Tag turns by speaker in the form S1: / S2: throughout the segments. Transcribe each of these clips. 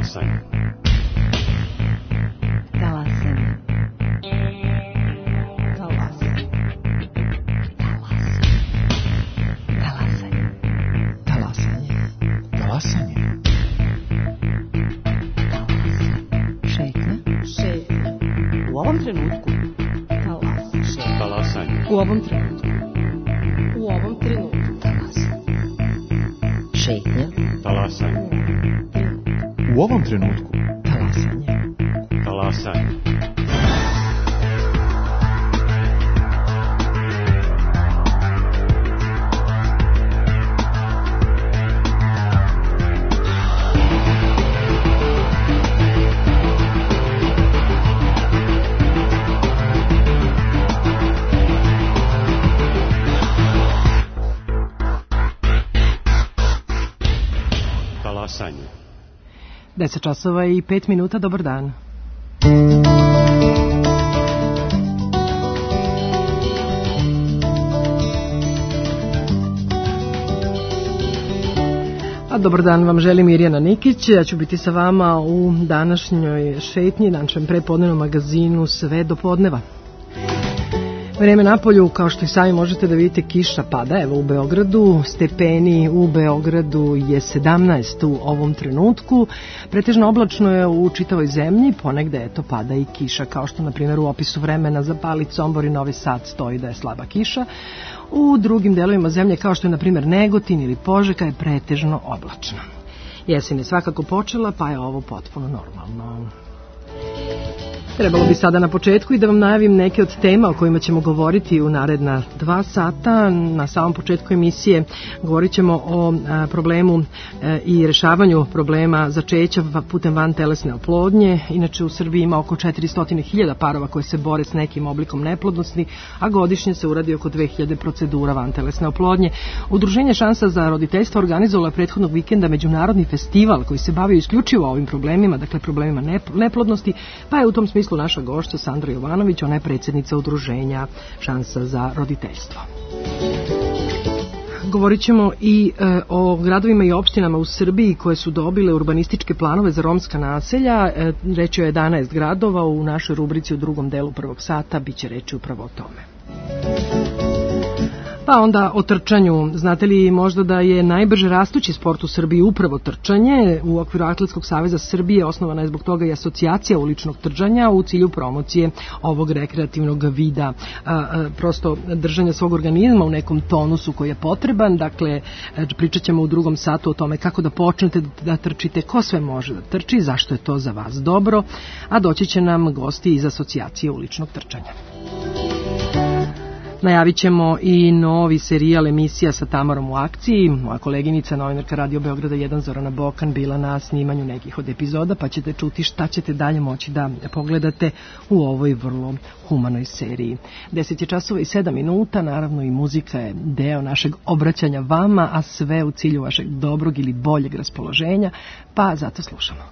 S1: Talasanje.
S2: Talasanje. Talasanje. Talasanje. Talasanje.
S3: Talasanje.
S2: Šetnja. Šetnja. U ovom trenutku. Talasanje.
S1: Talasanje.
S2: U ovom trenutku. U ovom trenutku. Talasanje. Šetnja.
S1: Talasanje.
S3: U ovom trenutku.
S2: Talasanje.
S1: Talasanje. Talasanje.
S4: 10 časova i 5 minuta, dobar dan. Dobar dan vam želi Mirjana Nikić, ja ću biti sa vama u današnjoj šetnji, našem prepodnevnom magazinu sve do podneva. Vreme napolju, kao što i sami možete da vidite, kiša pada, evo u Beogradu, stepeni u Beogradu je 17 u ovom trenutku, pretežno oblačno je u čitavoj zemlji, ponegde eto pada i kiša, kao što na primjer u opisu vremena za Palić, Sombor i Novi Sad stoji da je slaba kiša. U drugim delovima zemlje, kao što je na primjer Negotin ili Požega, je pretežno oblačno. Jesen je svakako počela, pa je ovo potpuno normalno. Trebalo bi sada na početku i da vam najavim neke od tema o kojima ćemo govoriti u naredna 2 sata. Na samom početku emisije govorit ćemo o problemu i rešavanju problema začeća putem vantelesne oplodnje. Inače u Srbiji ima oko 400.000 parova koji se bore s nekim oblikom neplodnosti, a godišnje se uradi oko 2000 procedura vantelesne oplodnje. Udruženje Šansa za roditeljstvo organizovalo je prethodnog vikenda međunarodni festival koji se bavio isključivo ovim problemima, dakle problemima neplodnosti, pa je u tom smislu naša gošća Sandra Jovanović, ona je predsjednica udruženja Šansa za roditeljstvo. Govorit ćemo i o gradovima i opštinama u Srbiji koje su dobile urbanističke planove za romska naselja. Reč je o 11 gradova, u našoj rubrici u drugom delu prvog sata biće reči upravo o tome. Pa onda o trčanju. Znate li možda da je najbrže rastući sport u Srbiji upravo trčanje? U okviru Atletskog saveza Srbije osnovana je zbog toga i asocijacija uličnog trčanja u cilju promocije ovog rekreativnog vida, prosto držanja svog organizma u nekom tonusu koji je potreban. Dakle, pričat ćemo u drugom satu o tome kako da počnete da trčite, ko sve može da trči, zašto je to za vas dobro, a doći će nam gosti iz asocijacije uličnog trčanja. Najavit ćemo i novi serijal emisija sa Tamarom u akciji. Moja koleginica, novinarka Radio Beograda 1 Zorana Bokan, bila na snimanju nekih od epizoda, pa ćete čuti šta ćete dalje moći da pogledate u ovoj vrlo humanoj seriji. 10 je časova i 7 minuta, naravno i muzika je deo našeg obraćanja vama, a sve u cilju vašeg dobrog ili boljeg raspoloženja, pa zato slušamo.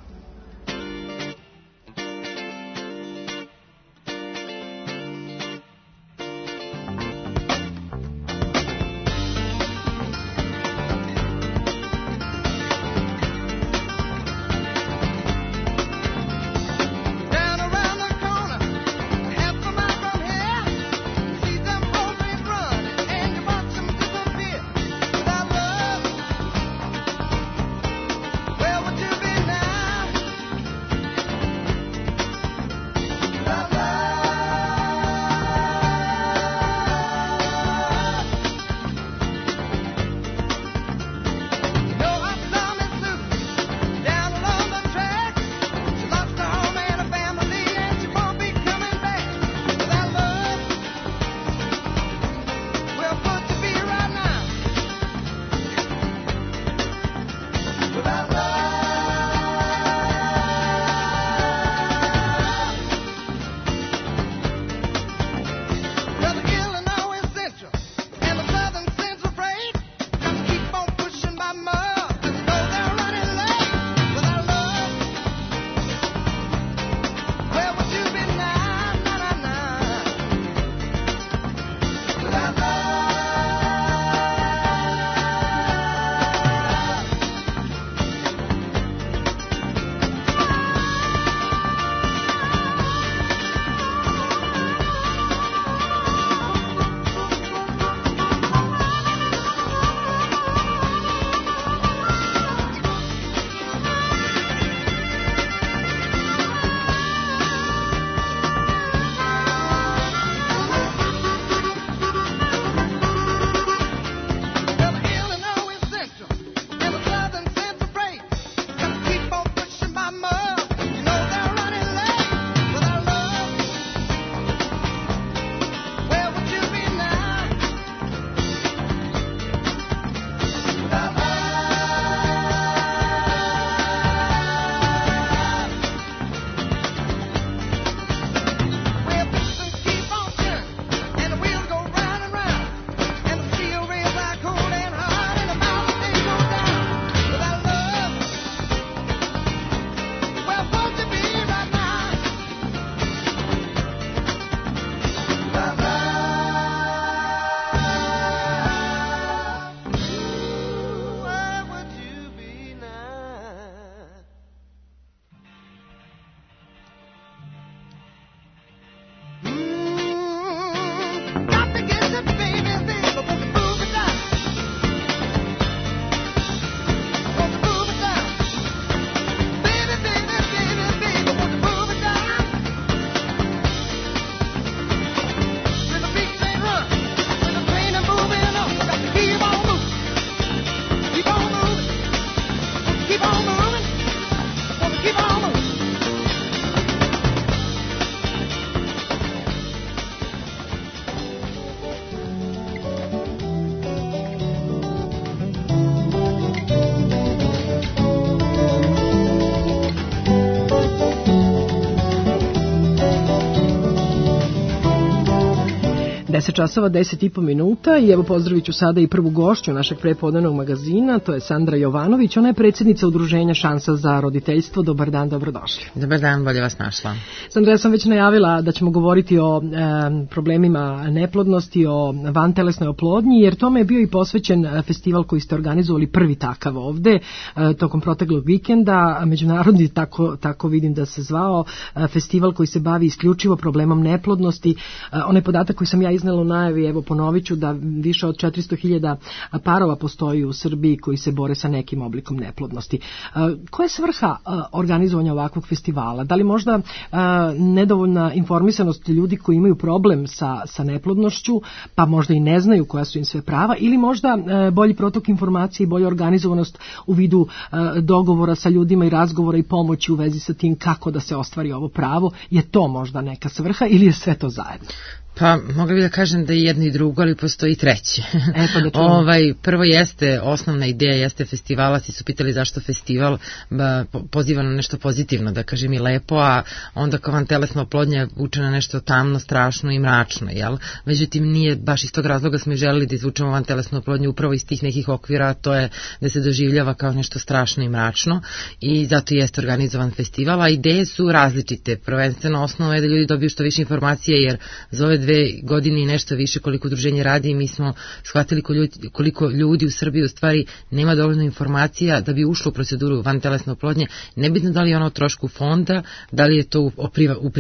S5: Where would you be now?
S4: 10 časova 10,5 minuta i evo pozdravit ću sada i prvu gošću našeg prepodnevnog magazina, to je Sandra Jovanović, ona je predsjednica udruženja Šansa za roditeljstvo. Dobar dan, dobrodošli.
S5: Dobar dan, bolje vas našla.
S4: Sandra, ja sam već najavila da ćemo govoriti o problemima neplodnosti, o vantelesnoj oplodnji, jer tome je bio i posvećen festival koji ste organizovali, prvi takav ovde, tokom proteklog vikenda, međunarodni, tako vidim da se zvao, festival koji se bavi isključivo problemom neplodnosti. Onaj podatak koji sam ja iznela u najavi, evo ponovit ću da više od 400.000 parova postoji u Srbiji koji se bore sa nekim oblikom neplodnosti. Koja je svrha organizovanja ovakvog festivala? Da li možda nedovoljna informisanost ljudi koji imaju problem sa neplodnošću, pa možda i ne znaju koja su im sve prava, ili možda bolji protok informacije i bolja organizovanost u vidu dogovora sa ljudima i razgovora i pomoći u vezi sa tim kako da se ostvari ovo pravo? Je to možda neka svrha ili je sve to zajedno?
S5: Pa, mogla bih da kažem da je jedno i drugo, ali postoji treće. Prvo jeste, osnovna ideja jeste festivala, si su pitali zašto festival, poziva na nešto pozitivno, da kažem i lepo, a onda kao vantelesna oplodnja uče na nešto tamno, strašno i mračno, jel? Međutim, nije baš iz tog razloga smo i želeli da izvučemo vantelesnu oplodnju upravo iz tih nekih okvira, a to je da se doživljava kao nešto strašno i mračno, i zato jeste organizovan festival, a ideje su različite. Prvenstveno osnova je da ljudi dobiju što više informacije, jer za ove 2 godine i nešto više koliko udruženje radi, mi smo shvatili koliko ljudi u Srbiji u stvari nema dovoljno informacija da bi ušlo u proceduru vantelesne oplodnje, nebitno da li je ono o trošku fonda, da li je to u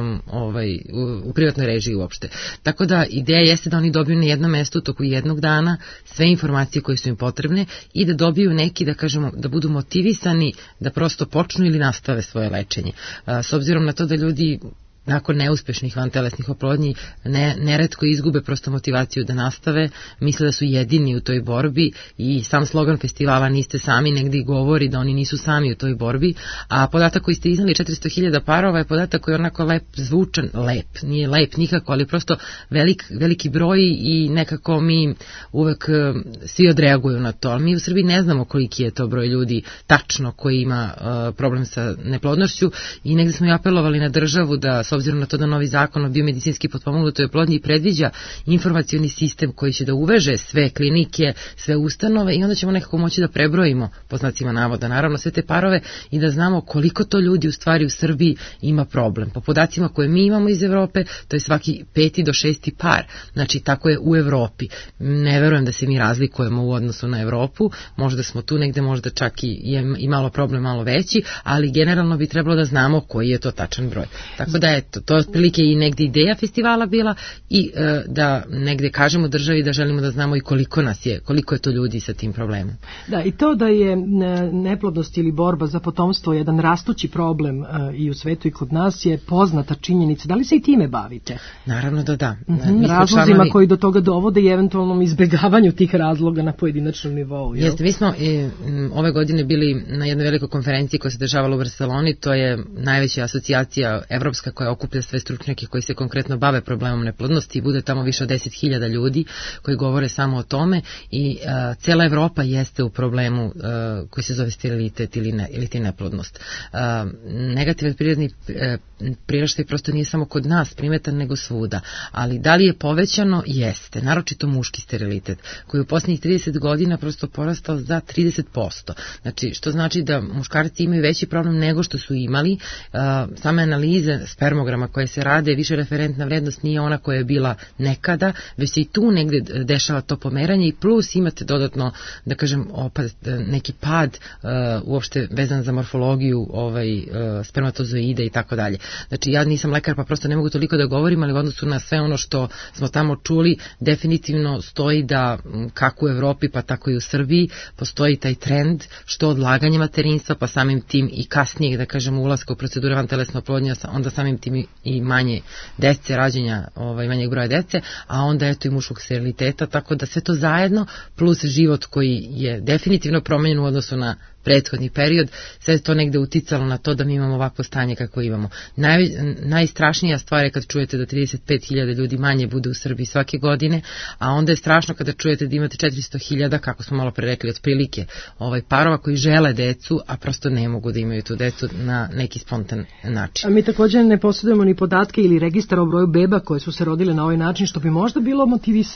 S5: privatnoj režiji uopšte. Tako da ideja jeste da oni dobiju na jednom mestu u toku jednog dana sve informacije koje su im potrebne i da dobiju neki, da kažemo, da budu motivisani da prosto počnu ili nastave svoje lečenje. S obzirom na to da ljudi nakon neuspešnih vantelesnih oplodnji neretko izgube prosto motivaciju da nastave, misle da su jedini u toj borbi, i sam slogan festivala Niste sami negdje govori da oni nisu sami u toj borbi, a podatak koji ste iznali 400.000 parova je podatak koji je onako lep zvučan, nije lep nikako, ali prosto veliki broj i nekako mi uvek svi odreaguju na to, ali mi u Srbiji ne znamo koliki je to broj ljudi tačno koji ima problem sa neplodnošću, i negdje smo i apelovali na državu da, s obzirom na to da novi zakon o biomedicinski potpomognutoj oplodnji predviđa informacioni sistem koji će da uveže sve klinike, sve ustanove, i onda ćemo nekako moći da prebrojimo, po znacima navoda, naravno sve te parove, i da znamo koliko to ljudi u stvari u Srbiji ima problem. Po podacima koje mi imamo iz Evrope, to je svaki 5. do 6. par, znači tako je u Evropi. Ne verujem da se mi razlikujemo u odnosu na Evropu, možda smo tu negde, možda čak i malo problem, malo veći, ali generalno bi trebalo da znamo koji je to tačan broj. Tako da to je otprilike i negde ideja festivala bila, i da negde kažemo državi da želimo da znamo i koliko je to ljudi sa tim problemom.
S4: Da, i to da je neplodnost ili borba za potomstvo jedan rastući problem i u svetu i kod nas je poznata činjenica. Da li se i time bavite?
S5: Naravno da da.
S4: Razlozima koji do toga dovode i eventualnom izbegavanju tih razloga na pojedinačnom nivou.
S5: Jeste, mi smo ove godine bili na jednoj velikoj konferenciji koja se dešavala u Barceloni, to je najveća asocijacija evropska koja okuplja sve stručnjake koji se konkretno bave problemom neplodnosti, i bude tamo više od 10.000 ljudi koji govore samo o tome, i cela Evropa jeste u problemu koji se zove sterilitet ili ti neplodnost. Negativan prirodni priraštaj prosto nije samo kod nas primetan, nego svuda, ali da li je povećano? Jeste, naročito muški sterilitet koji u posljednjih 30 godina prosto porastao za 30%, znači što znači da muškarci imaju veći problem nego što su imali. Same analize spermograma koje se rade, više referentna vrednost nije ona koja je bila nekada, već se i tu negde dešava to pomeranje, i plus imate dodatno, da kažem, neki pad uopšte vezan za morfologiju spermatozoida i tako dalje. Znači ja nisam lekar pa prosto ne mogu toliko da govorim, ali u odnosu na sve ono što smo tamo čuli, definitivno stoji da kako u Evropi pa tako i u Srbiji postoji taj trend što odlaganje materinstva, pa samim tim i kasnije, da kažem, ulaska u procedure vantelesne oplodnje, onda samim tim i manje dece, rađenja, manjeg broja dece, a onda eto i muškog steriliteta, tako da sve to zajedno plus život koji je definitivno promenjen u odnosu na prethodni period, sve to negde uticalo na to da mi imamo ovakvo stanje kako imamo. Najstrašnija stvar je kad čujete da 35.000 ljudi manje bude u Srbiji svake godine, a onda je strašno kada čujete da imate 400.000, kako smo malo pre rekli, otprilike parova koji žele decu, a prosto ne mogu da imaju tu decu na neki spontan način.
S4: A mi također ne posjedujemo ni podatke ili registar o broju beba koje su se rodile na ovaj način, što bi možda bilo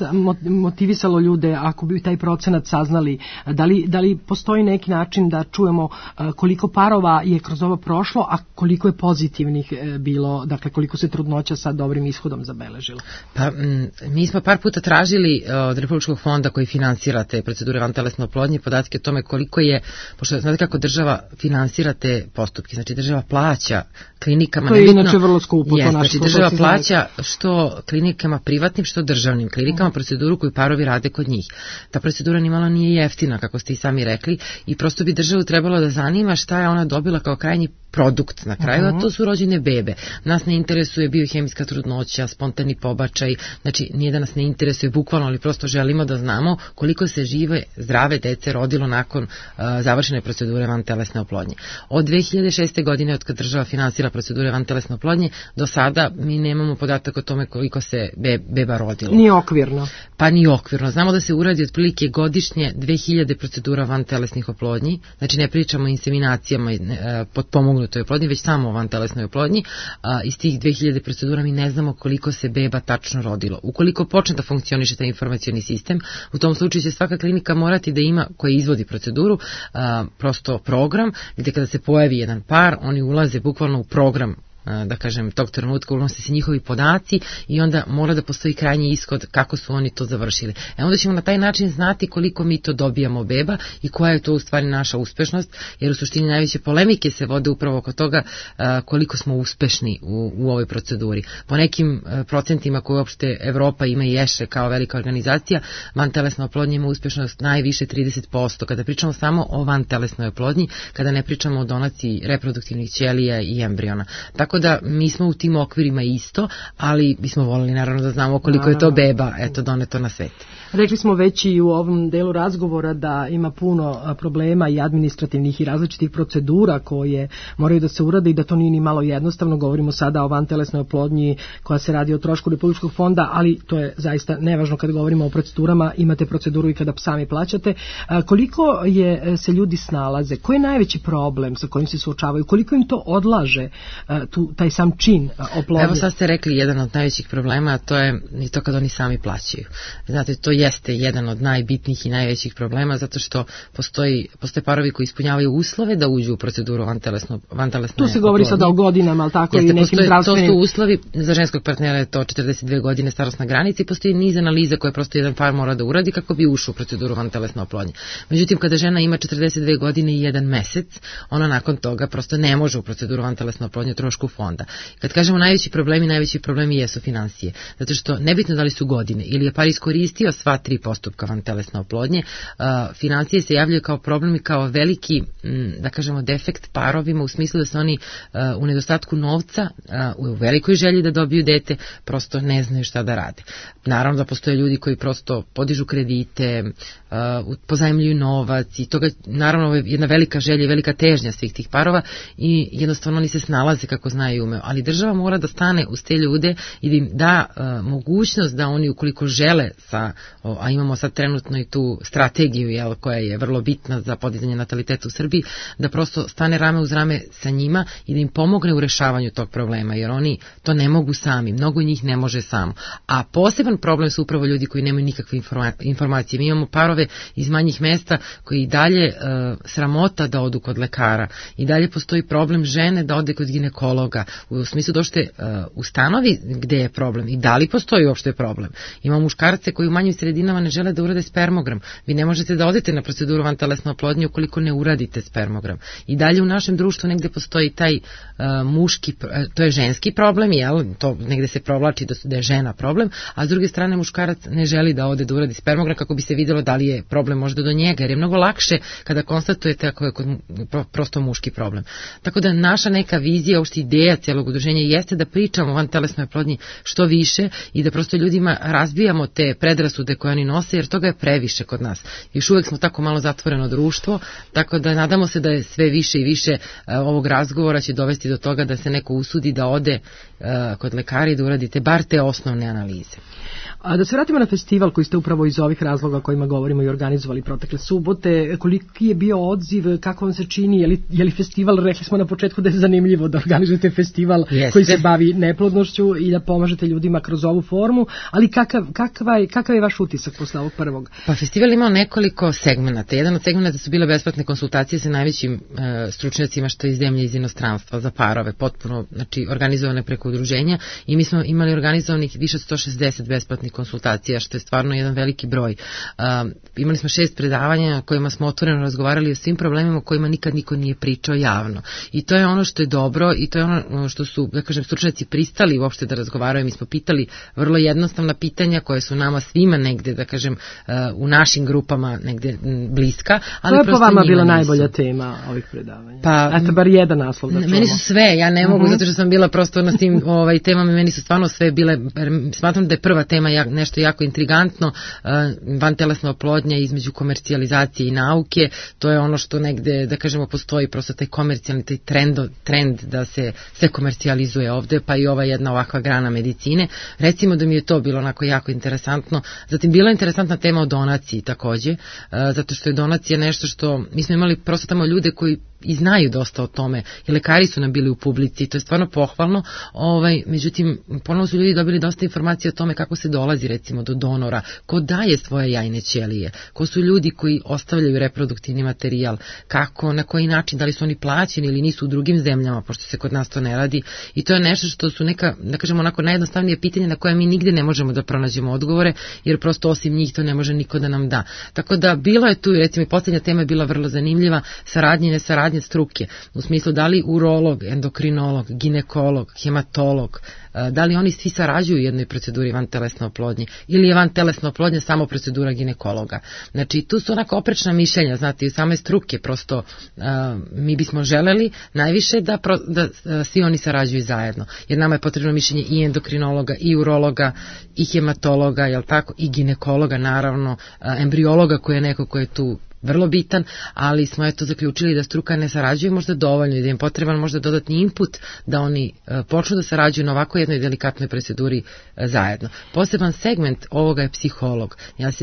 S4: motivisalo ljude ako bi taj procenat saznali. Da li postoji neki način da čujemo koliko parova je kroz ovo prošlo, a koliko je pozitivnih bilo, dakle koliko se trudnoća sa dobrim ishodom zabeležilo?
S5: Pa mi smo par puta tražili od Republičkog fonda koji finansira te procedure vantelesne oplodnje podatke o tome koliko je, pošto znate kako država finansira te postupke, znači država plaća klinikama.
S4: To je inače vrlo skupo.
S5: Znači država plaća što klinikama privatnim, što državnim klinikama proceduru koju parovi rade kod njih. Ta procedura nimalo nije jeftina, kako ste i sami rekli, i prosto bi državu trebalo da zanima šta je ona dobila kao krajnji produkt na kraju, a to su rođene bebe. Nas ne interesuje biohemijska trudnoća, spontani pobačaj, znači nije da nas ne interesuje bukvalno, ali prosto želimo da znamo koliko se žive, zdrave dece rodilo nakon završene procedure vantelesne oplodnje. Od 2006. godine, od kad država finansira procedure vantelesne oplodnje, do sada mi nemamo podatak o tome koliko se beba rodilo.
S4: Ni okvirno.
S5: Pa ni okvirno. Znamo da se uradi otprilike godišnje 2000 procedura vantelesnih oplodnji, znači ne pričamo o inseminacijama potpomognutoj oplodnji, već samo o vantelesnoj oplodnji. Iz tih 2000 procedura mi ne znamo koliko se beba tačno rodilo. Ukoliko počne da funkcioniše taj informacioni sistem, u tom slučaju će svaka klinika morati da ima, koja izvodi proceduru, prosto program, gdje kada se pojavi jedan par, oni ulaze bukvalno u program, da kažem, tog trenutka unose se njihovi podaci i onda mora da postoji krajnji ishod kako su oni to završili. Onda ćemo na taj način znati koliko mi to dobijamo beba i koja je to u stvari naša uspešnost, jer u suštini najveće polemike se vode upravo oko toga koliko smo uspešni u ovoj proceduri. Po nekim procentima koje uopšte Evropa ima i EŠE kao velika organizacija, vantelesna oplodnja ima uspešnost najviše 30%, kada pričamo samo o vantelesnoj oplodnji, kada ne pričamo o donaciji reproduktivnih ćelija i embriona. Tako da mi smo u tim okvirima isto, ali bismo volili naravno da znamo koliko je to beba doneto na svet.
S4: Rekli smo već i u ovom delu razgovora da ima puno problema i administrativnih i različitih procedura koje moraju da se urade i da to nije ni malo jednostavno. Govorimo sada o vantelesnoj oplodnji koja se radi o trošku Republičkog fonda, ali to je zaista nevažno kad govorimo o procedurama, imate proceduru i kada sami plaćate. Koliko se ljudi snalaze? Koji je najveći problem sa kojim se suočavaju? Koliko im to odlaže taj sam čin oplodnje?
S5: Evo sad ste rekli jedan od najvećih problema, a to je i to kad oni sami plaćaju. Znate, to jeste jedan od najbitnijih i najvećih problema, zato što postoje parovi koji ispunjavaju uslove da uđu u proceduru vantelesne oplodnje.
S4: Tu se govori sada o godinama, ali tako i nekim zdravstvenim...
S5: To su uslovi, za ženskog partnera je to 42 godine starosna granica i postoji niz analiza koje prosto jedan par mora da uradi kako bi ušao u proceduru vantelesne oplodnje. Međutim, kada žena ima 42 godine i 1 mesec, ona nakon toga prosto ne može u proceduru vantelesne oplodnje trošku fonda. Kad kažemo najveći problemi jesu finansije. Zato što nebitno da li su godine ili je par iskoristio sva 3 postupka vantelesne oplodnje, finansije se javljaju kao problem i kao veliki, da kažemo, defekt parovima u smislu da se oni u nedostatku novca, u velikoj želji da dobiju dete, prosto ne znaju šta da rade. Naravno da postoje ljudi koji prosto podižu kredite, pozajmljuju novac i toga, naravno, je jedna velika želja i velika težnja svih tih parova i jednostavno oni se snalaze kako znaju i umeju. Ali država mora da stane uz te ljude i da im da mogućnost da oni, ukoliko žele, a imamo sad trenutno i tu strategiju koja je vrlo bitna za podizanje nataliteta u Srbiji, da prosto stane rame uz rame sa njima i da im pomogne u rešavanju tog problema, jer oni to ne mogu sami, mnogo njih ne može samo. A poseban problem su upravo ljudi koji nemaju nikakve informacije. Mi imamo parove iz manjih mesta koji i dalje sramota da odu kod lekara, i dalje postoji problem žene da ode kod ginekologa, u smislu da uopšte ustanovi gde je problem i da li postoji uopšte problem. Imamo muškarce koji u manjim sredinama ne žele da urade spermogram. Vi ne možete da odete na proceduru vantelesne oplodnje ukoliko ne uradite spermogram. I dalje u našem društvu negde postoji taj muški, to je ženski problem, to negde se provlači da je žena problem, a s druge strane muškarac ne želi da ode da uradi spermogram kako bi se videlo da li je problem možda do njega, jer je mnogo lakše kada konstatujete ako je prosto muški problem. Tako da naša neka vizija, uopšte ideja ideja cijelog udruženja jeste da pričamo o vantelesnoj oplodnji što više i da prosto ljudima razbijamo te predrasude koje oni nose, jer toga je previše kod nas. Još uvek smo tako malo zatvoreno društvo, tako da nadamo se da je sve više i više ovog razgovora će dovesti do toga da se neko usudi da ode kod lekara i da uradite bar te osnovne analize.
S4: A da se vratimo na festival koji ste upravo iz ovih razloga o kojima govorimo i organizovali protekle subote, koliki je bio odziv, kako vam se čini, je li festival, rekli smo na početku da je zanimljivo da organizujete festival koji se bavi neplodnošću i da pomažete ljudima kroz ovu formu, ali kakav je vaš utisak posle ovog prvog?
S5: Pa festival imao nekoliko segmenata. Jedan od segmenata su bile besplatne konsultacije sa najvećim stručnjacima što iz zemlje iz inostranstva za parove, potpuno, znači organizovane preko udruženja, i mi smo imali organizovanih više od 160 besplatnih konsultacija, što je stvarno jedan veliki broj. Imali smo 6 predavanja na kojima smo otvoreno razgovarali o svim problemima o kojima nikad niko nije pričao javno. I to je ono što je dobro i to je ono što su, da kažem, stručnjaci pristali uopšte da razgovaraju. Mi smo pitali vrlo jednostavna pitanja koje su nama svima negde, da kažem, u našim grupama negde bliska. Ali
S4: to je po vama bila najbolja tema ovih predavanja?
S5: Pa,
S4: eto, bar jedan naslov da čumo.
S5: Meni su sve, ja ne mogu, zato što sam bila prosto na tim temama, meni su stvarno sve bile, smatram da je prva tema nešto jako intrigantno, vantelesna oplodnja između komercijalizacije i nauke, to je ono što negde, da kažemo, postoji prosto taj komercijalni, taj trend da se sve komercijalizuje ovde, pa i ova jedna ovakva grana medicine. Recimo da mi je to bilo onako jako interesantno. Zatim bila interesantna tema o donaciji takođe, zato što je donacija nešto što, mi smo imali prosto tamo ljude koji i znaju dosta o tome, i lekari su nam bili u publici, to je stvarno pohvalno, međutim, ponovno su ljudi dobili dosta informacije o tome kako se dolazi recimo do donora, ko daje svoje jajne ćelije, ko su ljudi koji ostavljaju reproduktivni materijal, kako, na koji način, da li su oni plaćeni ili nisu u drugim zemljama, pošto se kod nas to ne radi, i to je nešto što su neka, da kažemo, onako najjednostavnije pitanja na koje mi nigde ne možemo da pronađemo odgovore, jer prosto osim njih to ne može niko da nam da. Tako da bilo je tu, recimo, posljednja tema je bila vrlo zanimljiva, saradnje i nesaradnje struke, u smislu da li urolog, endokrinolog, ginekolog, hematolog, da li oni svi sarađuju u jednoj proceduri vantelesne oplodnje ili je vantelesna oplodnja samo procedura ginekologa. Znači, tu su onako oprečna mišljenja, znate, i same struke, prosto mi bismo želeli najviše da svi oni sarađuju zajedno, jer nama je potrebno mišljenje i endokrinologa, i urologa, i hematologa, jel tako, i ginekologa, naravno, embriologa koji je neko ko je tu vrlo bitan, ali smo eto zaključili da struka ne sarađuje možda dovoljno i da im potreban možda dodatni input da oni počnu da sarađuju na ovako jednoj delikatnoj proceduri zajedno. Poseban segment ovoga je psiholog.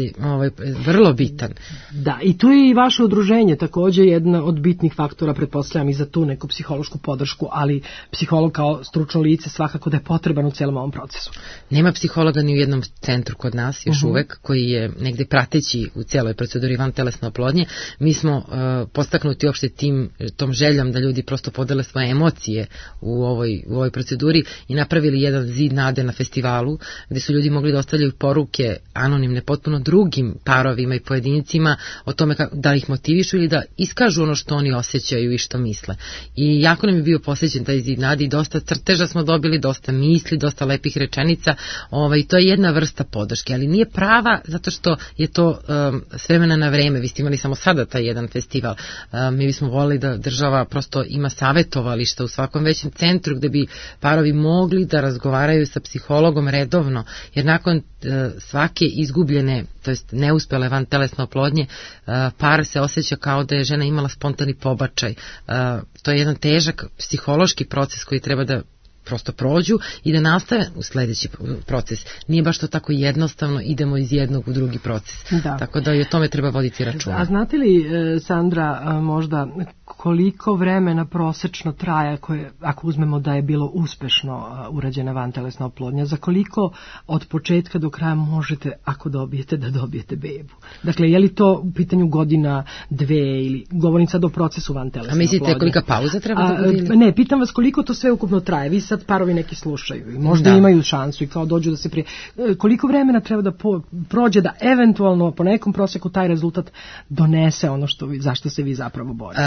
S5: Vrlo bitan.
S4: Da, i tu je i vaše udruženje takođe jedna od bitnih faktora, pretpostavljam, i za tu neku psihološku podršku, ali psiholog kao stručno lice svakako da je potreban u celom ovom procesu.
S5: Nema psihologa ni u jednom centru kod nas još uvek, koji je negde prateći u cijeloj proceduri vantelesne oplodnje. Mi smo postaknuti uopšte tom željom da ljudi prosto podele svoje emocije u ovoj proceduri i napravili jedan zid nade na festivalu, gde su ljudi mogli da ostavljaju poruke anonimne potpuno drugim parovima i pojedincima o tome da ih motivišu ili da iskažu ono što oni osjećaju i što misle. I jako nam je bio posvećen taj zid nade i dosta crteža smo dobili, dosta misli, dosta lepih rečenica. To je jedna vrsta podrške, ali nije prava zato što je to s vremena na vreme. Vi ste imali samo sada taj jedan festival. Mi bismo volili da država prosto ima savetovališta u svakom većem centru gde bi parovi mogli da razgovaraju sa psihologom redovno, jer nakon svake izgubljene, to jest neuspele vantelesne oplodnje, par se osjeća kao da je žena imala spontani pobačaj. To je jedan težak psihološki proces koji treba da prosto prođu i da nastave u sledeći proces. Nije baš to tako jednostavno, idemo iz jednog u drugi proces. Da. Tako da i o tome treba voditi računa.
S4: A znate li, Sandra, možda koliko vremena prosečno traja, ako uzmemo da je bilo uspešno urađena vantelesna oplodnja, za koliko od početka do kraja možete, ako dobijete, da dobijete bebu? Dakle, je li to u pitanju godina, 2 ili govorim sad o procesu vantelesne oplodnje? A
S5: mislite kolika pauza treba da bude?
S4: Ne, pitam vas koliko to sve ukupno traje. Vi sad parovi neki slušaju i možda imaju šansu i kao dođu da se koliko vremena treba da prođe da eventualno po nekom proseku taj rezultat donese ono zašto se vi zapravo borite?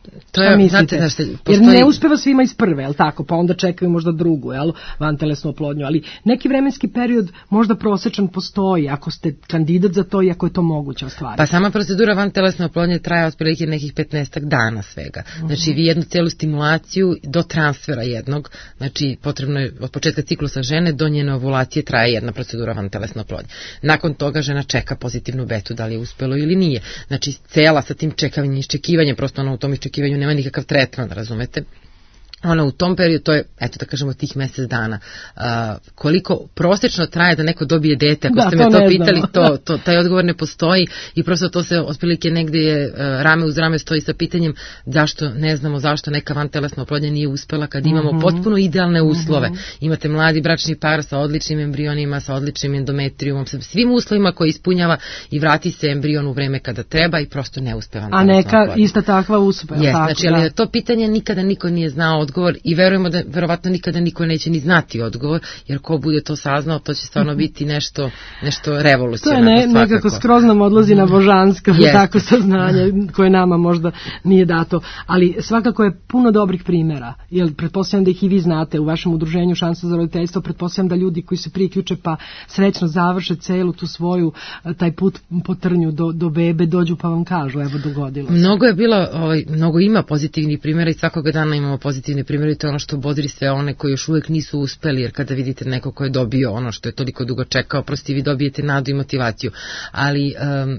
S5: To
S4: Šta mislite?
S5: Znate,
S4: Jer ne uspeva svima iz prve, jel tako? Pa onda čekaju možda drugu, jel? Vantelesnu oplodnju. Ali neki vremenski period možda prosečan postoji ako ste kandidat za to i ako je to moguće ostvariti.
S5: Pa sama procedura vantelesne oplodnje traje otprilike nekih 15 dana svega. Znači vi jednu celu stimulaciju do transfera jednog, znači potrebno je od početka ciklusa žene do njene ovulacije traje jedna procedura vantelesne oplodnje. Nakon toga žena čeka pozitivnu betu, da li je uspelo ili nije. Znači cela sa tim čekavanjem i iščekivanjem, prosto ona u tom iščekivanju nema nikakav tretman, razumete? Ona u tom periodu, to je, eto da kažemo, tih mesec dana. Koliko prosečno traje da neko dobije dete, ako ste me to pitali, taj odgovor ne postoji i prosto to se otprilike negdje rame uz rame stoji sa pitanjem zašto ne znamo zašto neka vantelesna oplodnja nije uspela kad imamo potpuno idealne uslove. Imate mladi bračni par sa odličnim embrionima, sa odličnim endometrijumom, sa svim uslovima koje ispunjava i vrati se embrion u vreme kada treba i prosto ne uspe vantelesna oplodnja.
S4: A neka ista takva uspe.
S5: Znači, ali to pitanje nikada niko nije znao odgovor i verujemo da verovatno nikada niko neće ni znati odgovor, jer ko bude to saznao, to će stvarno biti nešto revolucionarno.
S4: To je nekako skroz nam odlazi na božansko tako saznanje koje nama možda nije dato, ali svakako je puno dobrih primjera, jer pretpostavljam da ih i vi znate u vašem udruženju Šansa za roditeljstvo, pretpostavljam da ljudi koji se priključe pa srećno završe celu tu svoju, taj put po trnju do bebe, dođu pa vam kažu, evo dogodilo se.
S5: Mnogo je bilo, mnogo ima pozitivnih primjera i svakoga dana imamo pozitivne primjeri, to je ono što bodri sve one koji još uvijek nisu uspeli, jer kada vidite neko ko je dobio ono što je toliko dugo čekao, prosto vi dobijete nadu i motivaciju, ali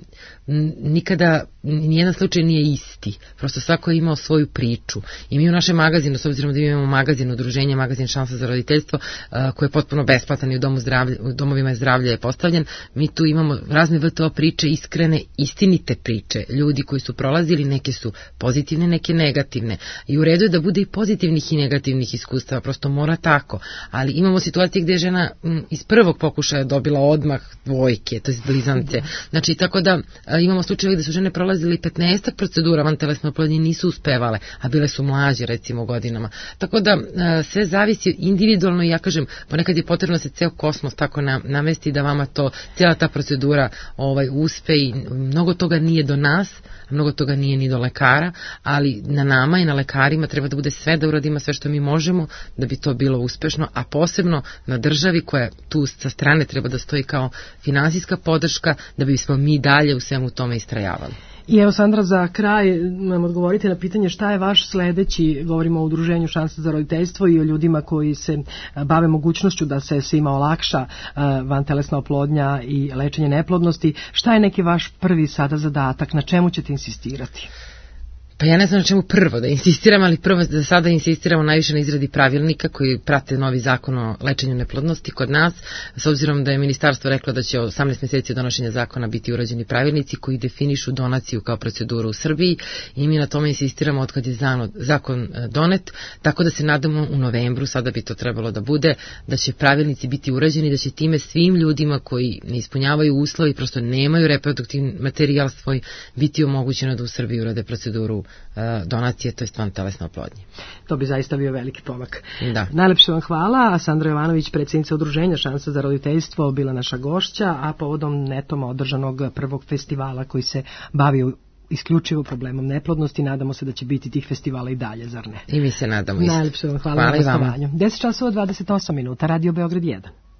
S5: nikada nijedan slučaj nije isti, prosto svako je imao svoju priču i mi u našem magazinu, s obzirom da imamo magazin udruženja, magazin Šansa za roditeljstvo koji je potpuno besplatan i u domovima zdravlja je postavljen, mi tu imamo razne VTO priče, iskrene, istinite priče, ljudi koji su prolazili, neke su pozitivne, neke negativne i u redu je da bude i pozitivnih i negativnih iskustava, prosto mora tako, ali imamo situacije gdje je žena iz prvog pokušaja dobila odmah dvojke, to je blizance, znači tako da imamo slučajeve gdje su žene prolazili 15 procedura vantelesne oplodnje, nisu uspevale, a bile su mlađe recimo godinama, tako da sve zavisi individualno i ja kažem, ponekad je potrebno se ceo kosmos tako namesti da vama to, cijela ta procedura uspe i mnogo toga nije do nas, mnogo toga nije ni do lekara, ali na nama i na lekarima treba da bude sve, da uradimo sve što mi možemo da bi to bilo uspešno, a posebno na državi koja tu sa strane treba da stoji kao finansijska podrška da bismo mi dalje u svemu tome istrajavali.
S4: I evo Sandra, za kraj nam odgovorite na pitanje šta je vaš sledeći, govorimo o udruženju Šansa za roditeljstvo i o ljudima koji se bave mogućnošću da se svima olakša vantelesna oplodnja i lečenje neplodnosti, šta je neki vaš prvi sada zadatak, na čemu ćete insistirati?
S5: Pa ja ne znam na čemu prvo da insistiram, ali prvo da sada insistiramo najviše na izradi pravilnika koji prate novi zakon o lečenju neplodnosti kod nas, s obzirom da je ministarstvo reklo da će 18 mjeseci od donošenja zakona biti urađeni pravilnici koji definišu donaciju kao proceduru u Srbiji i mi na tome insistiramo od kad je zakon donet, tako da se nadamo u novembru, sada bi to trebalo da bude, da će pravilnici biti urađeni, da će time svim ljudima koji ne ispunjavaju uslove i prosto nemaju reproduktivni materijal svoj biti omogućeno da u Srbiji urade proceduru donacije, to je vantelesna oplodnje.
S4: To bi zaista bio veliki pomak.
S5: Da.
S4: Najlepše vam hvala. Sandra Jovanović, predsjednica udruženja Šansa za roditeljstvo, bila naša gošća, a povodom netom održanog prvog festivala koji se bavio isključivo problemom neplodnosti, nadamo se da će biti tih festivala i dalje, zar ne?
S5: I mi se nadamo isto.
S4: Najlepše vam hvala na gostovanju. 10 časova 28 minuta, Radio Beograd 1.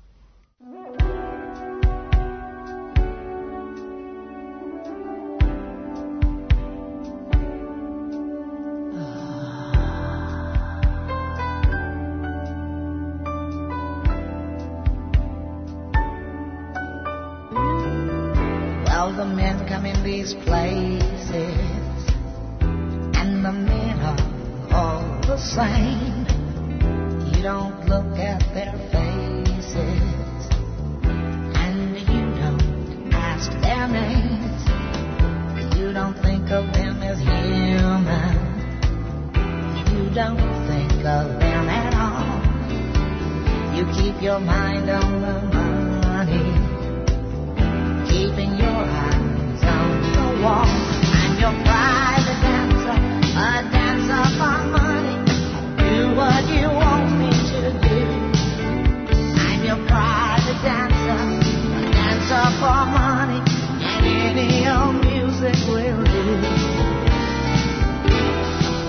S6: The men come in these places, and the men are all the same. You don't look at their faces, and you don't ask their names. You don't think of them as human. You don't think of them at all. You keep your mind on the money, keeping your eyes on the wall. I'm your private dancer, a dancer for money. Do what you want me to do. I'm your private dancer, a dancer for money, and any old music will do.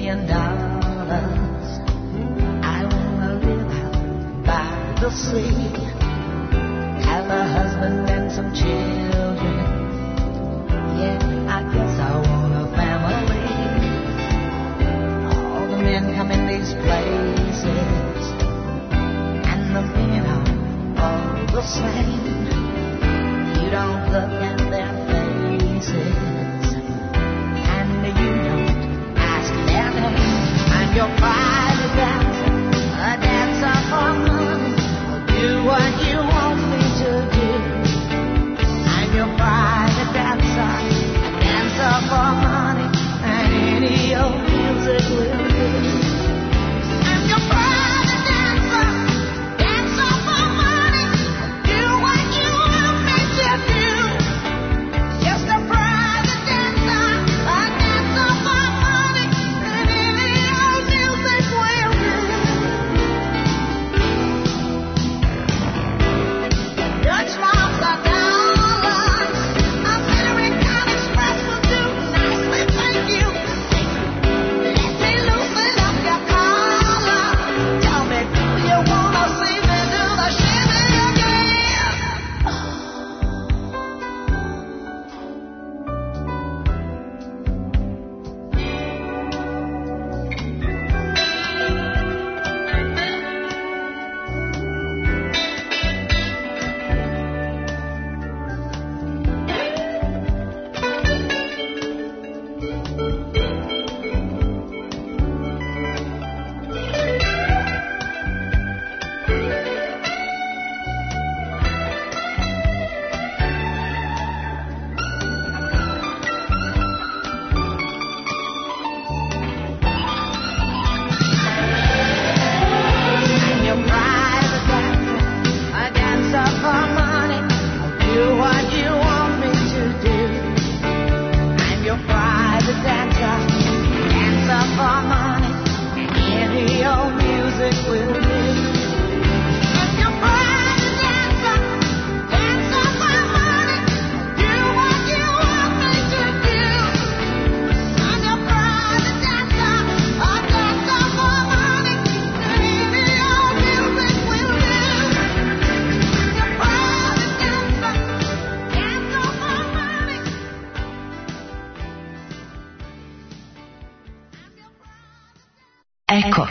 S6: million. I wanna live out by the sea, have a husband and some children. Yeah, I guess I want a family. All the men come in these places, and the men are all the same. You don't look at their faces, and you don't ask their name. I'm your private dancer, a dancer for money. Do what you want me to do. I'm your private dancer, a dancer for money, and any old music will do. I'm your private dancer, dancer for money. Do what you want me to do. Just a private dancer, a dancer for money, and any old music will do. Dutch moms are dollars, American Express will do nicely, thank you. Let me loosen up your collar. Tell me, do you wanna see me do the shimmy again? I'm your private dancer, a dancer for money. I'll do what you want me to do. I'm your private dancer, dancer for money, and any old music will do. I'm your private dancer, dancer for money. Do what you want me to do. I'm your private dancer, a dancer for money, and any old music will do. I'm your private dancer, dancer for money.
S2: Eko.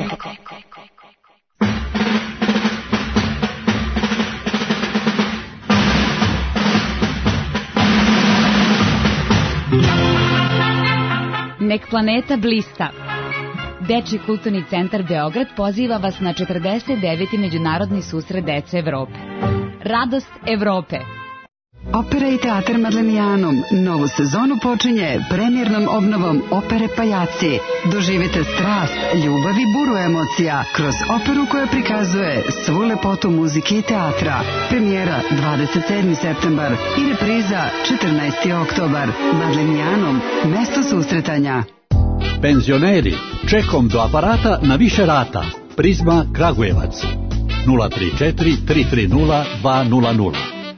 S7: Nek planeta blista. Dečji kulturni centar Beograd poziva vas na 49. Međunarodni susret dece Evrope. Radost Evrope.
S8: Opera i teatar Madlenijanom novu sezonu počinje premijernom obnovom opere Pajaci. Doživite strast, ljubav i buru emocija kroz operu koja prikazuje svu lepotu muzike i teatra. Premijera 27. septembar i repriza 14. oktobar. Madlenijanom, mesto susretanja.
S9: Penzioneri, čekom do aparata na više rata. Prizma Kragujevac 034 330 200.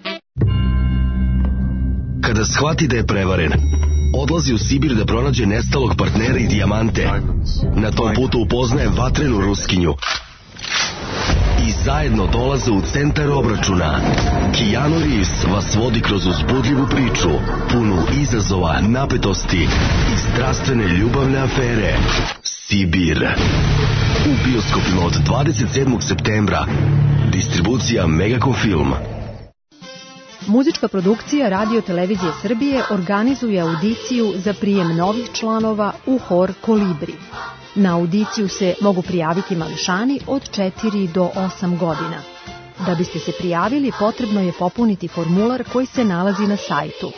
S10: Kada shvati da je prevaren, odlazi u Sibir da pronađe nestalog partnera i dijamante. Na tom putu upoznaje vatrenu Ruskinju i zajedno dolaze u centar obračuna. Keanu Reeves vas vodi kroz uzbudljivu priču, punu izazova, napetosti i strastvene ljubavne afere. Sibir. U bioskopima od 27. septembra. Distribucija Megacom Film.
S11: Muzička produkcija Radio Televizije Srbije organizuje audiciju za prijem novih članova u hor Kolibri. Na audiciju se mogu prijaviti mališani od 4 do 8 godina. Da biste se prijavili, potrebno je popuniti formular koji se nalazi na sajtu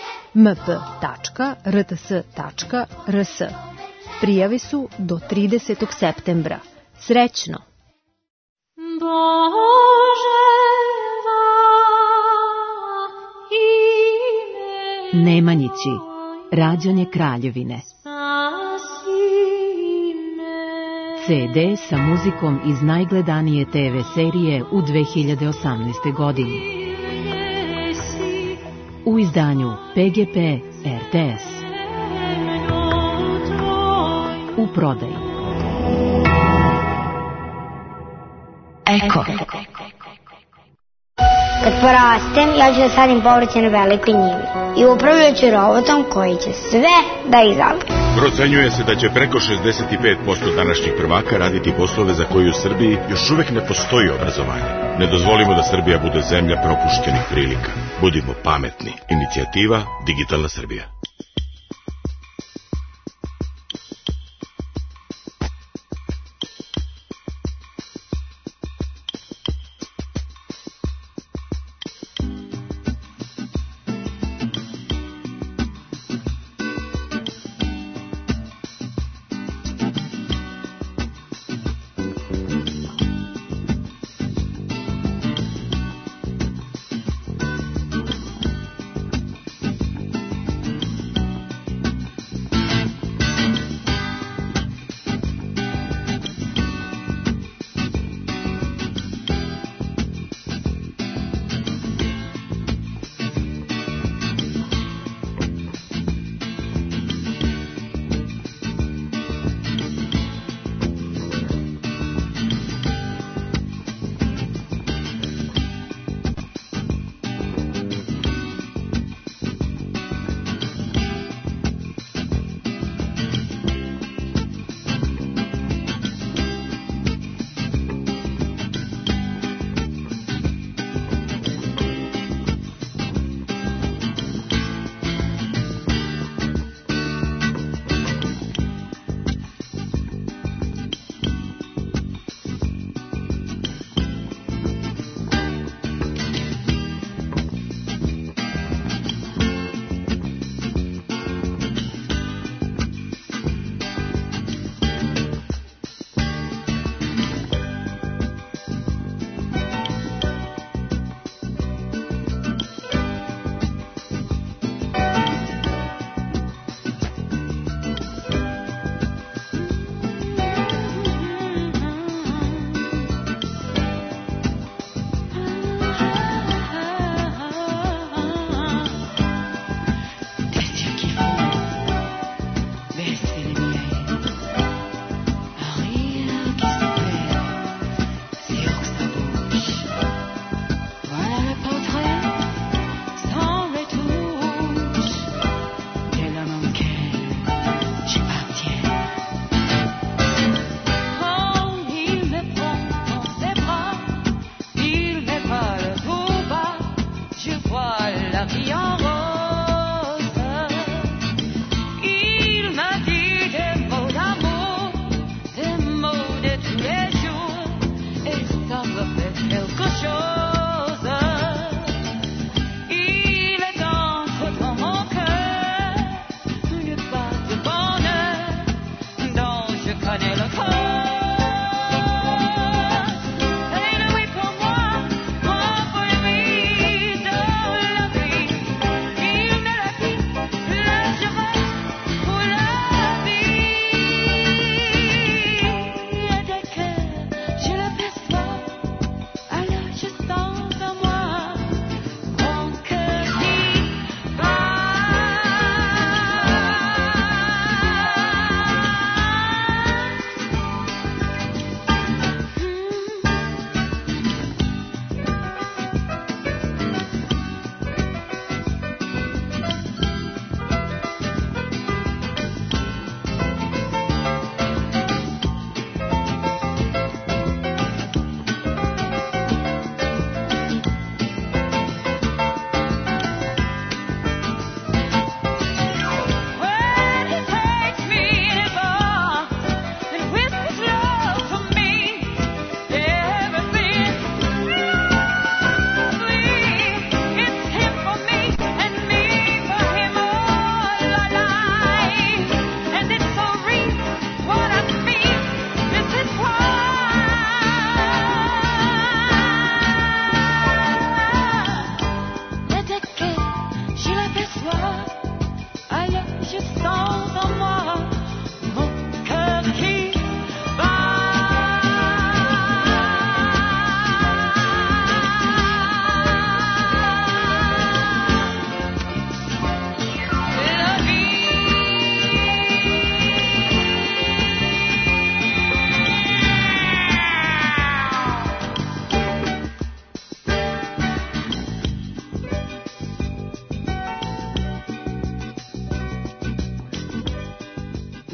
S11: mp.rts.rs. Prijave su do 30. septembra. Srećno! Nemanjići, rađanje Kraljevine. CD sa muzikom iz najgledanije TV serije u 2018. godini. U izdanju PGP RTS. U prodaji.
S12: Eko.
S13: Kad porastem, ja ću da sadim povrće na velikoj njivi i upravljat ću robotom koji će sve da izabere.
S14: Procenjuje se da će preko 65% današnjih prvaka raditi poslove za koje u Srbiji još uvek ne postoji obrazovanje. Ne dozvolimo da Srbija bude zemlja propuštenih prilika. Budimo pametni. Inicijativa Digitalna Srbija.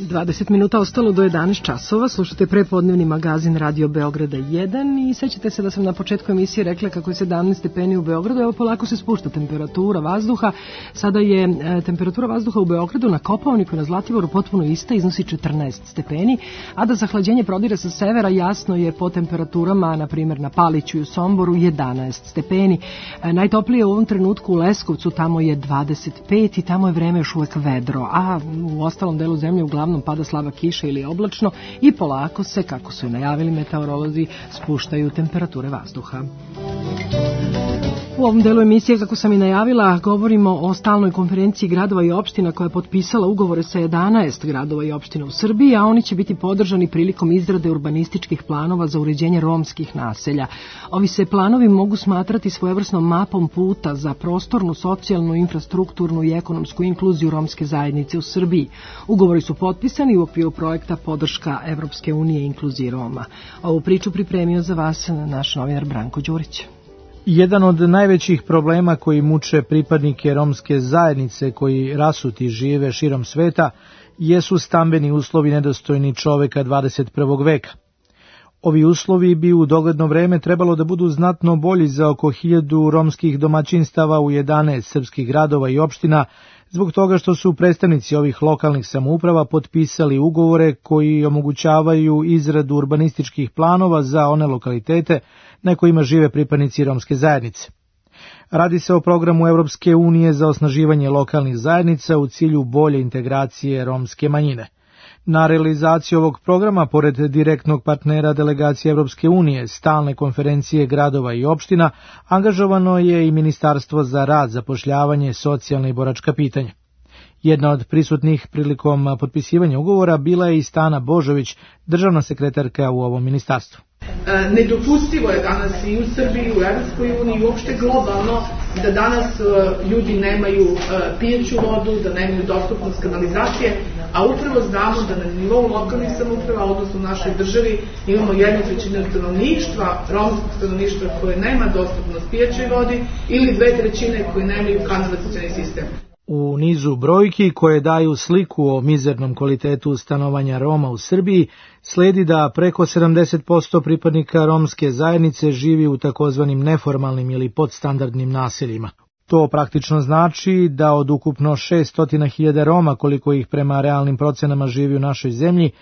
S4: 20 minuta ostalo do 11 časova. Slušate prepodnevni magazin Radio Beograda 1 i sećate se da sam na početku emisije rekla kako je 17 stepeni u Beogradu. Evo polako se spušta temperatura vazduha. Sada je temperatura vazduha u Beogradu na Kopaoniku i na Zlatiboru potpuno ista, iznosi 14 stepeni, a da zahlađenje prodire sa severa jasno je po temperaturama, na primjer na Paliću i u Somboru 11 stepeni. Najtoplije u ovom trenutku u Leskovcu, tamo je 25 i tamo je vreme još uvek vedro, a u ostalom delu zemlje uglavnom pada slaba kiša ili oblačno i polako se, kako su i najavili meteorolozi, spuštaju temperature vazduha. U ovom delu emisije, kako sam i najavila, govorimo o stalnoj konferenciji gradova i opština koja je potpisala ugovore sa 11 gradova i opština u Srbiji, a oni će biti podržani prilikom izrade urbanističkih planova za uređenje romskih naselja. Ovi se planovi mogu smatrati svojevrsnom mapom puta za prostornu, socijalnu, infrastrukturnu i ekonomsku inkluziju romske zajednice u Srbiji. Ugovori su potpisani u okviru projekta Podrška Evropske unije inkluziji Roma. Ovu priču pripremio za vas naš novinar Branko Đurić.
S12: Jedan od najvećih problema koji muče pripadnike romske zajednice koji rasuti žive širom sveta jesu stambeni uslovi nedostojni čoveka 21. veka. Ovi uslovi bi u dogledno vreme trebalo da budu znatno bolji za oko 1000 romskih domaćinstava u 11 srpskih gradova i opština, zbog toga što su predstavnici ovih lokalnih samouprava potpisali ugovore koji omogućavaju izradu urbanističkih planova za one lokalitete na kojima žive pripadnici romske zajednice. Radi se o programu Evropske unije za osnaživanje lokalnih zajednica u cilju bolje integracije romske manjine. Na realizaciju ovog programa, pored direktnog partnera delegacije Evropske unije, stalne konferencije gradova i opština, angažovano je i Ministarstvo za rad, zapošljavanje, socijalne i boračka pitanja. Jedna od prisutnih prilikom potpisivanja ugovora bila je i Stana Božović, državna sekretarka u ovom ministarstvu.
S15: Nedopustivo je danas i u Srbiji, u Evropskoj uniji i uopšte globalno da danas ljudi nemaju pijeću vodu, da nemaju dostupnost kanalizacije, a upravo znamo da na nivou lokalnih samouprava, odnosno u našoj državi, imamo 1/3 stanovništva, romskog stanovništva koje nema dostupnost pijećoj vodi ili 2/3 koje nemaju kanalizacioni sistem.
S12: U nizu brojki koje daju sliku o mizernom kvalitetu stanovanja Roma u Srbiji, sledi da preko 70% pripadnika romske zajednice živi u takozvanim neformalnim ili podstandardnim naseljima. To praktično znači da od ukupno 600.000 Roma, koliko ih prema realnim procenama živi u našoj zemlji,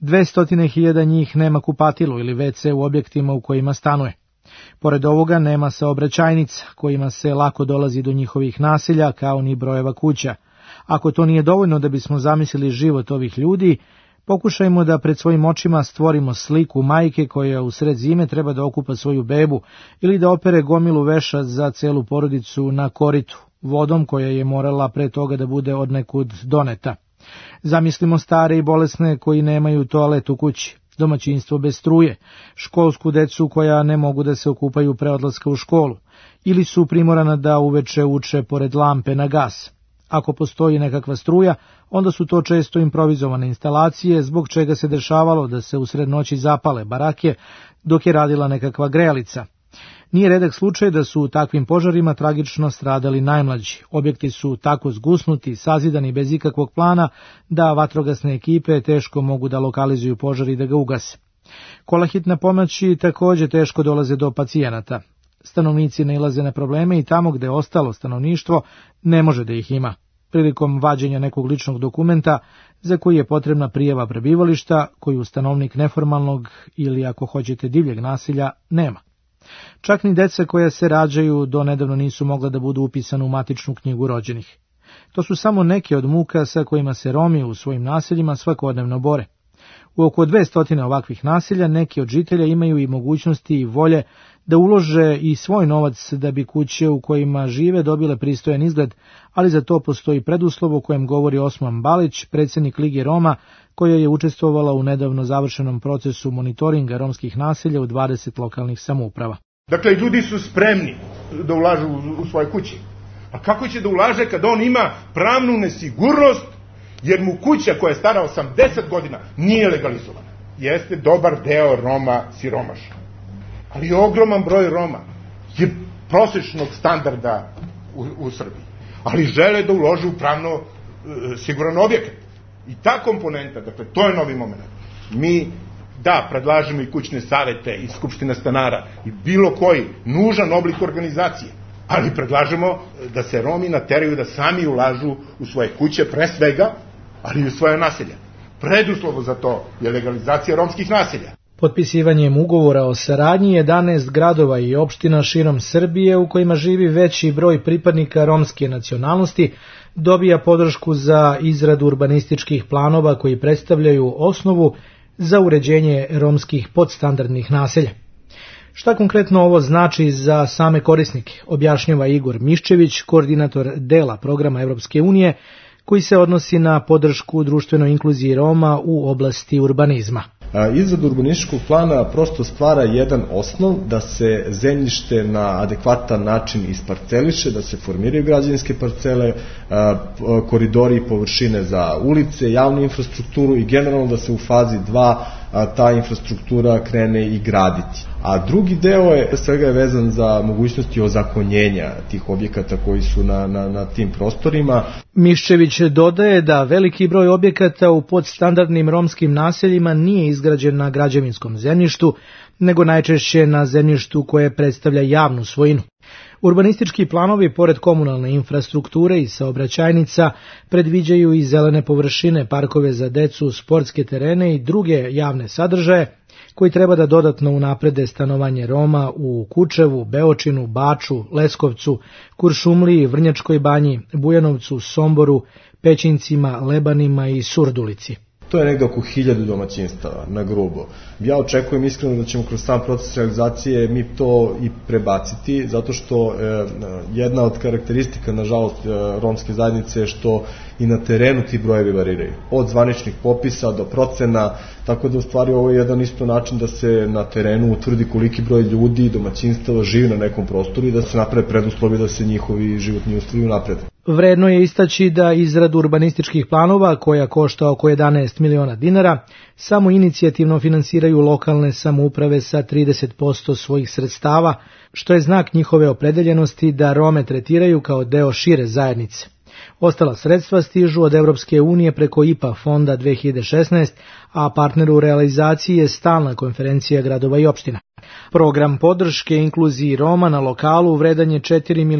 S12: 200.000 njih nema kupatilo ili WC u objektima u kojima stanuje. Pored ovoga nema saobraćajnica kojima se lako dolazi do njihovih naselja, kao ni brojeva kuća. Ako to nije dovoljno da bismo zamislili život ovih ljudi, pokušajmo da pred svojim očima stvorimo sliku majke koja u sred zime treba da okupa svoju bebu ili da opere gomilu veša za celu porodicu na koritu, vodom koja je morala pre toga da bude odnekud doneta. Zamislimo stare i bolesne koji nemaju toalet u kući, domaćinstvo bez struje, školsku decu koja ne mogu da se okupaju pre odlaska u školu, ili su primorana da uveče uče pored lampe na gas. Ako postoji nekakva struja, onda su to često improvizovane instalacije, zbog čega se dešavalo da se usred noći zapale barake dok je radila nekakva grejalica. Nije redak slučaj da su u takvim požarima tragično stradali najmlađi. Objekti su tako zgusnuti, sazidani bez ikakvog plana, da vatrogasne ekipe teško mogu da lokalizuju požar i da ga ugase. Kolahitna pomoći takođe teško dolaze do pacijenata. Stanovnici nailaze na probleme i tamo gde ostalo stanovništvo ne može da ih ima. Prilikom vađenja nekog ličnog dokumenta za koji je potrebna prijava prebivališta, koju stanovnik neformalnog ili ako hoćete divljeg naselja nema. Čak ni deca koja se rađaju do nedavno nisu mogla da budu upisane u matičnu knjigu rođenih. To su samo neke od muka sa kojima se Romi u svojim naseljima svakodnevno bore. U oko 200 ovakvih naselja neki od žitelja imaju i mogućnosti i volje da ulože i svoj novac da bi kuće u kojima žive dobile pristojan izgled, ali za to postoji preduslov o kojem govori Osman Balić, predsjednik Lige Roma, koja je učestvovala u nedavno završenom procesu monitoringa romskih naselja u 20 lokalnih samouprava.
S16: Dakle, ljudi su spremni da ulažu u svoje kuće. A kako će da ulaže kad on ima pravnu nesigurnost, jer mu kuća koja je stara 80 godina nije legalizovana? Jeste dobar deo Roma siromašan, ali ogroman broj Roma je prosječnog standarda u Srbiji, ali žele da ulože u pravno siguran objekat. I ta komponenta, dakle, to je novi moment. Mi, da, predlažemo i kućne savete, i skupština stanara, i bilo koji nužan oblik organizacije, ali predlažemo da se Romi nateraju da sami ulažu u svoje kuće, pre svega, ali i u svoje naselja. Preduslov za to je legalizacija romskih naselja.
S12: Potpisivanjem ugovora o saradnji 11 gradova i opština širom Srbije u kojima živi veći broj pripadnika romske nacionalnosti dobija podršku za izradu urbanističkih planova koji predstavljaju osnovu za uređenje romskih podstandardnih naselja. Šta konkretno ovo znači za same korisnike, objašnjava Igor Miščević, koordinator dela programa Evropske unije, koji se odnosi na podršku društvenoj inkluziji Roma u oblasti urbanizma.
S17: Izrada urbanističkog plana prosto stvara jedan osnov da se zemljište na adekvatan način isparceliše, da se formiraju građevinske parcele, koridori i površine za ulice, javnu infrastrukturu i generalno da se u fazi 2 ta infrastruktura krene i graditi. A drugi deo je svega vezan za mogućnosti ozakonjenja tih objekata koji su na tim prostorima.
S12: Miščević dodaje da veliki broj objekata u podstandardnim romskim naseljima nije izgrađen na građevinskom zemljištu, nego najčešće na zemljištu koje predstavlja javnu svojinu. Urbanistički planovi, pored komunalne infrastrukture i saobraćajnica, predviđaju i zelene površine, parkove za decu, sportske terene i druge javne sadržaje, koji treba da dodatno unaprede stanovanje Roma u Kučevu, Beočinu, Baču, Leskovcu, Kuršumliji, Vrnjačkoj banji, Bujanovcu, Somboru, Pećincima, Lebanima i Surdulici.
S17: To je negde oko 1000 domaćinstava, na grubo. Ja očekujem iskreno da ćemo kroz sam proces realizacije mi to i prebaciti, zato što jedna od karakteristika, nažalost, romske zajednice je što i na terenu ti brojevi variraju. Od zvaničnih popisa do procena, tako da u stvari ovo je jedan isto način da se na terenu utvrdi koliki broj ljudi i domaćinstava živi na nekom prostoru i da se naprave preduslovi da se njihovi životni uslovi unaprede.
S12: Vredno je istaći da izradu urbanističkih planova, koja košta oko 11 miliona dinara, samo inicijativno finansiraju lokalne samouprave sa 30% svojih sredstava, što je znak njihove opredeljenosti da Rome tretiraju kao deo šire zajednice. Ostala sredstva stižu od Evropske unije preko IPA fonda 2016, a partner u realizaciji je stalna konferencija gradova i opština. Program podrške inkluziji Roma na lokalu vredan je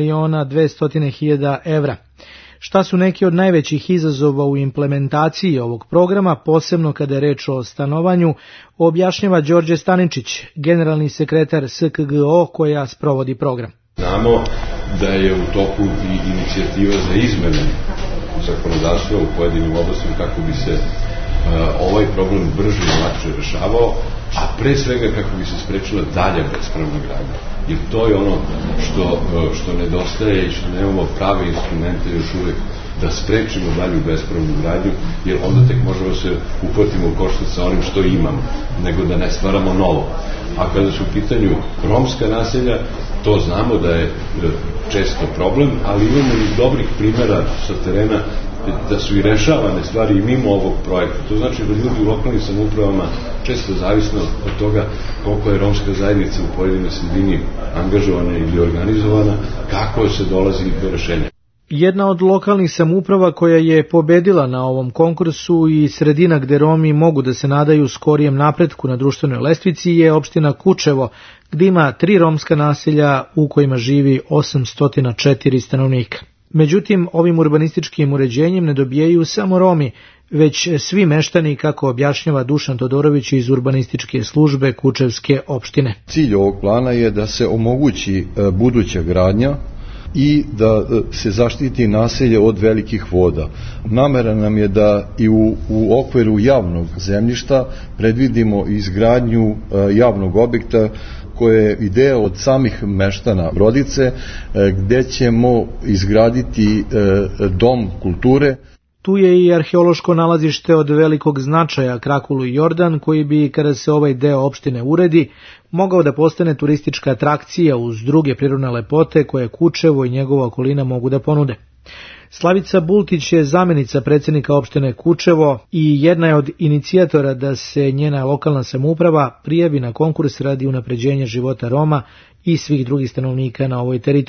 S12: 4.200.000 evra. Šta su neki od najvećih izazova u implementaciji ovog programa, posebno kada je reč o stanovanju, objašnjava Đorđe Staničić, generalni sekretar SKGO koja sprovodi program.
S18: Znamo da je u toku i inicijativa za izmene zakonodavstva u pojedinim oblastima kako bi se ovaj problem brže i lakše rešavao, a pre svega kako bi se sprečila dalja bespravna gradnja. Jer to je ono što nedostaje i što nemamo prave instrumente još uvek da sprečimo dalju bespravnu gradnju, jer onda tek možemo se uhvatimo u koštac sa onim što imamo, nego da ne stvaramo novo. A kada su u pitanju romska naselja, to znamo da je često problem, ali imamo i dobrih primjera sa terena da su i rešavane stvari i mimo ovog projekta. To znači da ljudi u lokalnim samoupravama, često zavisno od toga koliko je romska zajednica u pojedinoj sredini angažovana ili organizovana, kako se dolazi do rešenja.
S12: Jedna od lokalnih samouprava koja je pobedila na ovom konkursu i sredina gde Romi mogu da se nadaju skorijem napretku na društvenoj lestvici je opština Kučevo, gde ima 3 romska naselja u kojima živi 804 stanovnika. Međutim, ovim urbanističkim uređenjem ne dobijaju samo Romi, već svi meštani, kako objašnjava Dušan Todorović iz urbanističke službe Kučevske opštine.
S19: Cilj ovog plana je da se omogući buduća gradnja i da se zaštiti naselje od velikih voda. Namera nam je da i u okviru javnog zemljišta predvidimo izgradnju javnog objekta koje je ideja od samih meštana Brodice, gde ćemo izgraditi dom kulture.
S12: Tu je i arheološko nalazište od velikog značaja Krakulu i Jordan, koji bi, kada se ovaj deo opštine uredi, mogao da postane turistička atrakcija uz druge prirodne lepote koje Kučevo i njegova okolina mogu da ponude. Slavica Bultić je zamjenica predsjednika opštine Kučevo i jedna je od inicijatora da se njena lokalna samouprava prijavi na konkurs radi unapređenja života Roma i svih drugih stanovnika na ovoj teritoriji.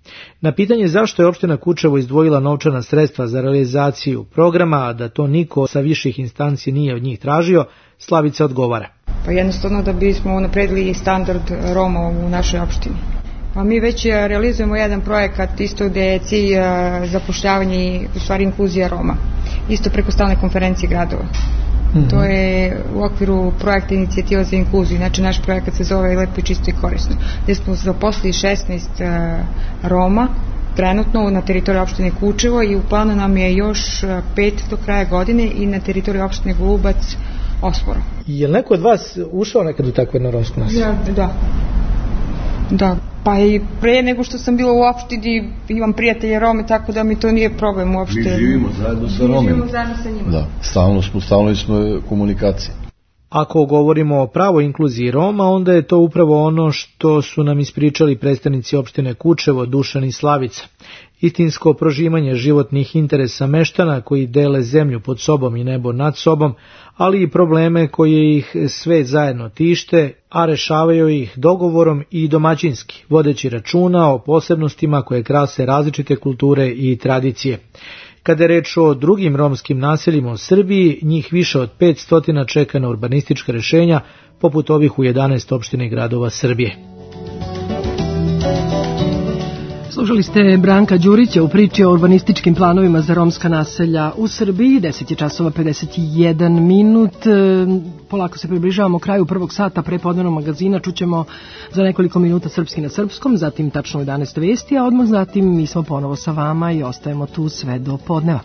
S12: Na pitanje zašto je opština Kučevo izdvojila novčana sredstva za realizaciju programa, a da to niko sa viših instanci nije od njih tražio, Slavica odgovara.
S20: Pa jednostavno da bismo unapredili standard Roma u našoj opštini. Pa mi već realizujemo jedan projekat isto gde je cilj zapošljavanje i u stvari inkluzija Roma. Isto preko stalne konferencije gradova. To je u okviru projekta Inicijativa za inkluziju. Znači naš projekat se zove Lepo i čisto i korisno. Gde smo zaposlili 16 Roma trenutno na teritoriji opštine Kučevo i u planu nam je još 5 do kraja godine i na teritoriji opštine Golubac 8.
S12: Je li neko od vas ušao nekad u takvu jedno romsko naselje?
S20: Da, pa i pre nego što sam bila u opštini imam prijatelje Rome, tako da mi to nije problem uopšte.
S19: Mi živimo zajedno sa Romima.
S20: Mi živimo zajedno sa njima.
S19: Da, stalno smo komunikacije.
S12: Ako govorimo o pravoj inkluziji Roma, onda je to upravo ono što su nam ispričali predstavnici opštine Kučevo, Dušan i Slavica. Istinsko prožimanje životnih interesa meštana koji dele zemlju pod sobom i nebo nad sobom, ali i probleme koje ih sve zajedno tište, a rešavaju ih dogovorom i domaćinski, vodeći računa o posebnostima koje krase različite kulture i tradicije. Kada je reč o drugim romskim naseljima u Srbiji, njih više od 500 čeka na urbanistička rešenja, poput ovih u 11 opština i gradova Srbije.
S4: Slušali ste Branka Đurića u priči o urbanističkim planovima za romska naselja u Srbiji. 10 je časova 51 minut. Polako se približavamo kraju prvog sata prepodnevnog magazina. Čućemo za nekoliko minuta Srpski na srpskom, zatim tačno 11 vesti, a odmah zatim mi smo ponovo sa vama i ostajemo tu sve do podneva.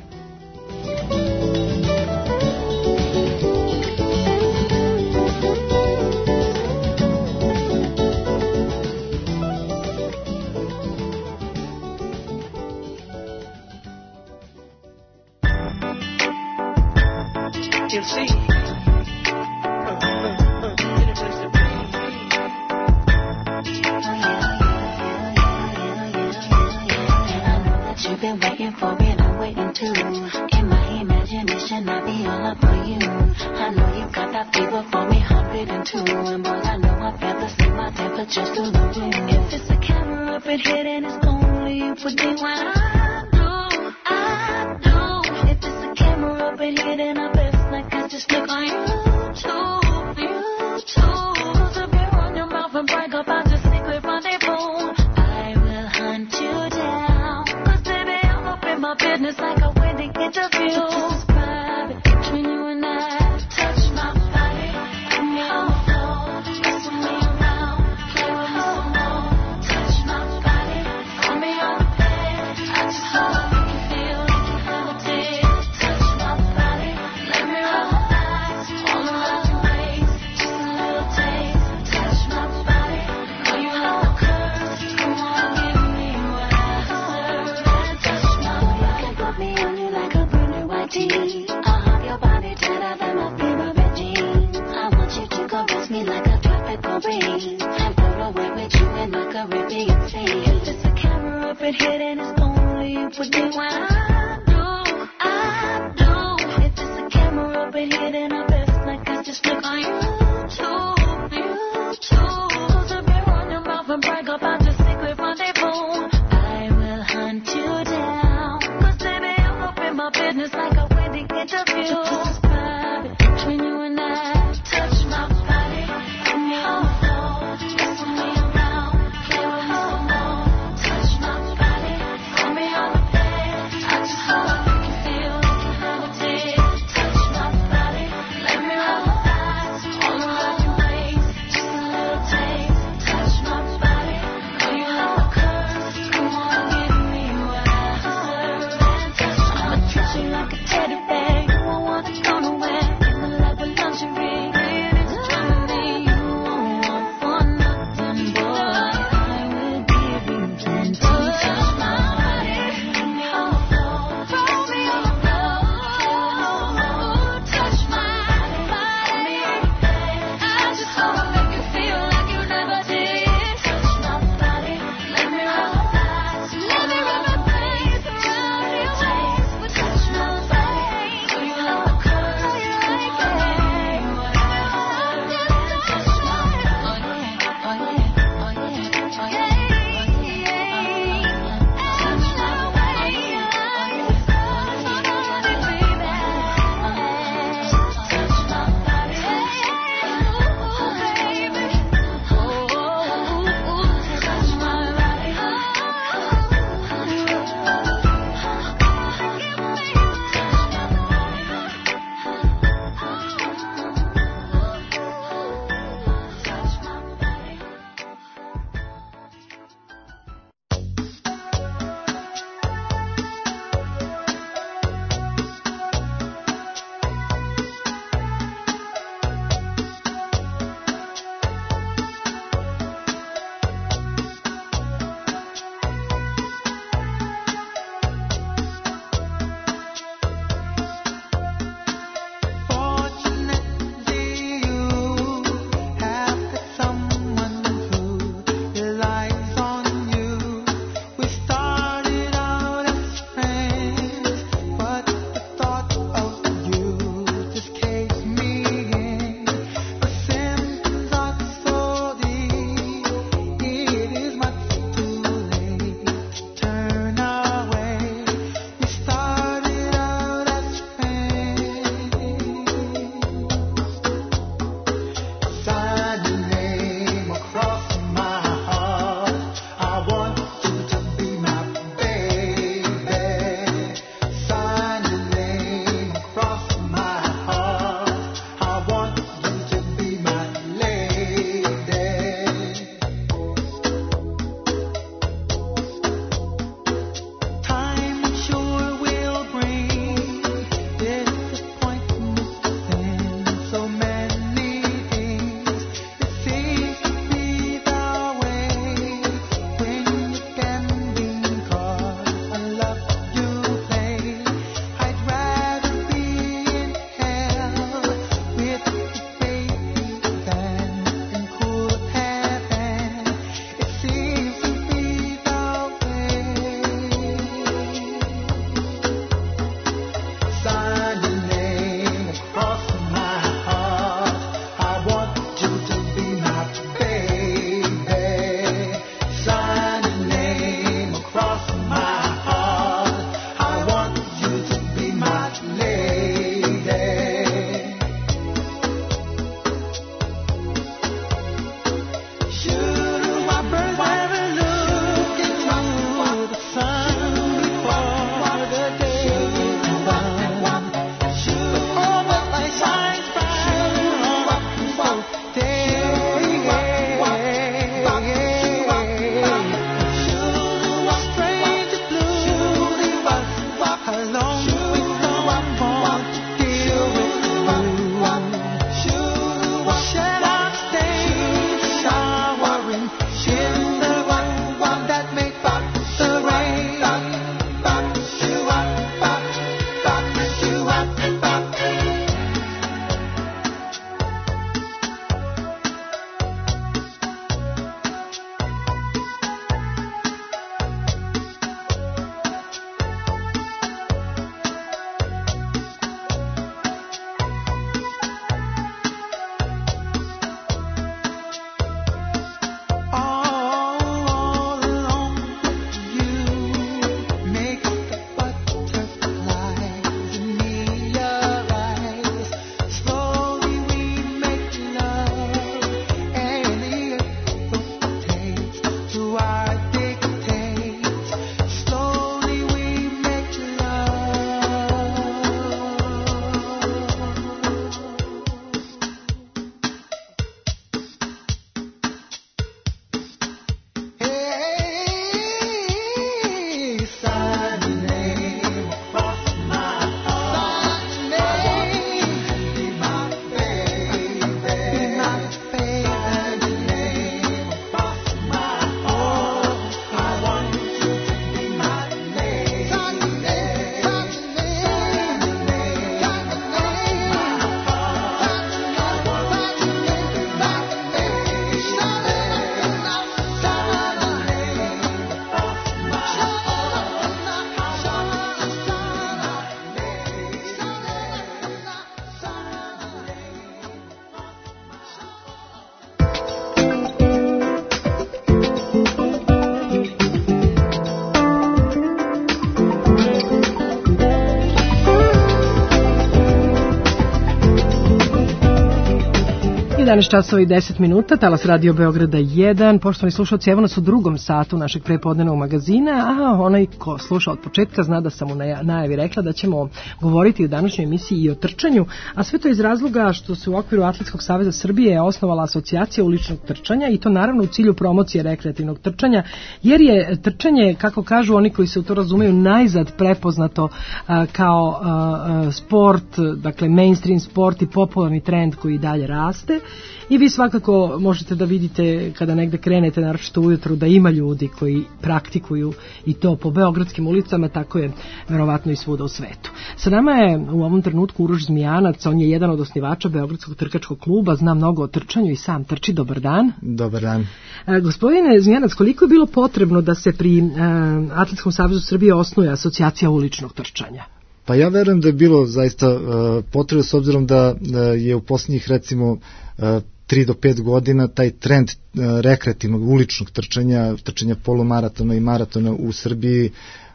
S4: 11 časova i 10 minuta, talas Radio Beograda 1. Poštovani slušalci, evo nas u drugom satu našeg prepodnevnog magazina, a onaj ko sluša od početka zna da sam u najavi rekla da ćemo govoriti u današnjoj emisiji i o trčanju, a sve to iz razloga što se u okviru Atletskog saveza Srbije osnovala asocijacija uličnog trčanja i to naravno u cilju promocije rekreativnog trčanja, jer je trčanje, kako kažu oni koji se u to razumeju, najzad prepoznato kao sport, dakle mainstream sport i popularni trend koji dalje raste. I vi svakako možete da vidite kada negde krenete, naročito ujutru, da ima ljudi koji praktikuju i to po beogradskim ulicama, tako je verovatno i svuda u svetu. Sa nama je u ovom trenutku Uroš Zmijanac, on je jedan od osnivača Beogradskog trkačkog kluba, zna mnogo o trčanju i sam trči. Dobar dan.
S3: Dobar dan.
S4: Gospodine Zmijanac, koliko je bilo potrebno da se pri Atletskom savezu Srbije osnuje asocijacija uličnog trčanja?
S3: Pa ja verujem da je bilo zaista potrebno, s obzirom da je u posljednjih recimo 3 do 5 godina taj trend rekreativnog uličnog trčanja polumaratona i maratona u Srbiji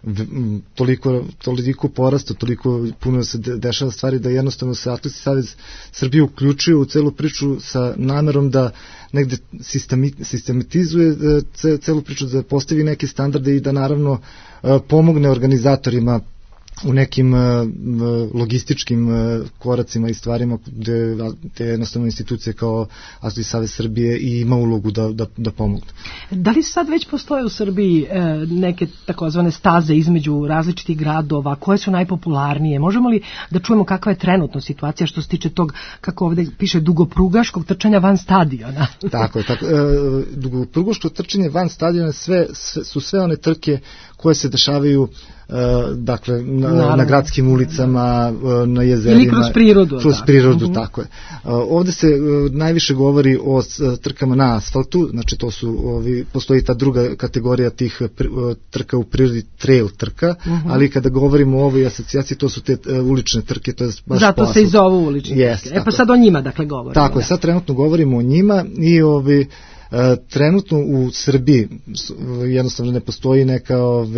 S3: toliko porasta, toliko puno se dešava stvari da jednostavno se Atletski savez Srbije uključuje u celu priču sa namerom da negde sistematizuje celu priču, da postavi neke standarde i da naravno pomogne organizatorima u nekim logističkim koracima i stvarima gde jednostavno institucije kao Atletski savez Srbije i ima ulogu da pomogu.
S4: Da li sad već postoje u Srbiji neke takozvane staze između različitih gradova, koje su najpopularnije? Možemo li da čujemo kakva je trenutno situacija što se tiče tog, kako ovde piše, dugoprugaškog trčanja van stadiona?
S3: Tako je. Dugoprugaško trčanje van stadiona su sve one trke koje se dešavaju dakle na gradskim ulicama, na jezerima
S4: ili kroz prirodu,
S3: tako je. Ovde se najviše govori o trkama na asfaltu, znači to su postoji ta druga kategorija tih trka u prirodi, trail trka, ali kada govorimo o ovoj asocijaciji, to su te ulične trke, to je baš
S4: zato se i zovu ulične trke. Pa sad o njima dakle govorimo.
S3: Tako je, sad trenutno govorimo o njima i trenutno u Srbiji jednostavno ne postoji neka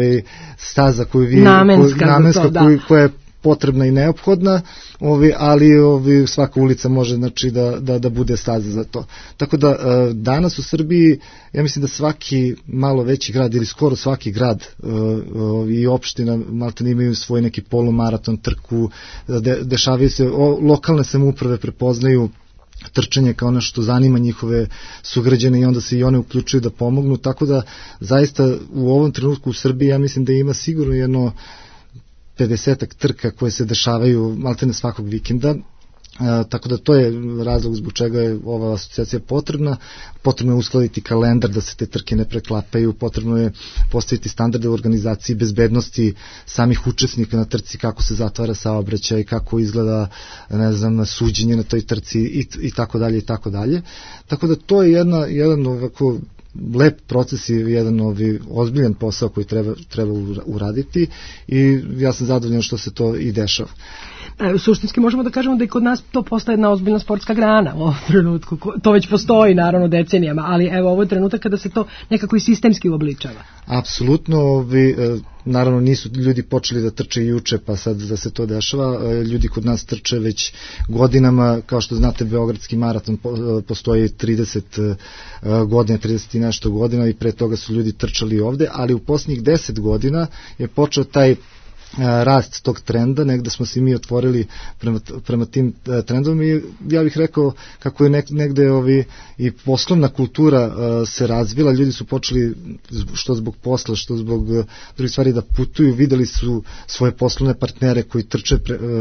S3: staza koju vi namenska koja je potrebna i neophodna, ali svaka ulica može znači da bude staza za to. Tako da danas u Srbiji ja mislim da svaki malo veći grad ili skoro svaki grad i opština maltene imaju svoj neki polumaraton, trku, dešavaju se, lokalne samouprave prepoznaju trčanje kao ono što zanima njihove sugrađane i onda se i one uključuju da pomognu, tako da zaista u ovom trenutku u Srbiji ja mislim da ima sigurno jedno 50-ak trka koje se dešavaju maltene svakog vikenda, tako da to je razlog zbog čega je ova asocijacija potrebna je uskladiti kalendar da se te trke ne preklapaju, potrebno je postaviti standarde u organizaciji bezbednosti samih učesnika na trci, kako se zatvara saobraćaj, kako izgleda suđenje na toj trci i tako dalje i tako dalje, tako da to je jedan ovako lep proces i jedan ozbiljan posao koji treba uraditi i ja sam zadovoljan što se to i dešava.
S4: Suštinski možemo da kažemo da i kod nas to postaje jedna ozbiljna sportska grana u ovom trenutku. To već postoji naravno decenijama, ali evo ovo je trenutak kada se to nekako i sistemski uobličava.
S3: Apsolutno, naravno nisu ljudi počeli da trče juče pa sad da se to dešava, ljudi kod nas trče već godinama, kao što znate Beogradski maraton postoji 30 godina, 30 i nešto godina i pre toga su ljudi trčali ovde, ali u posljednjih 10 godina je počeo taj rast tog trenda, negde smo se mi otvorili prema tim trendovima i ja bih rekao kako je negde i poslovna kultura se razvila, ljudi su počeli što zbog posla, što zbog drugih stvari da putuju, videli su svoje poslovne partnere koji trče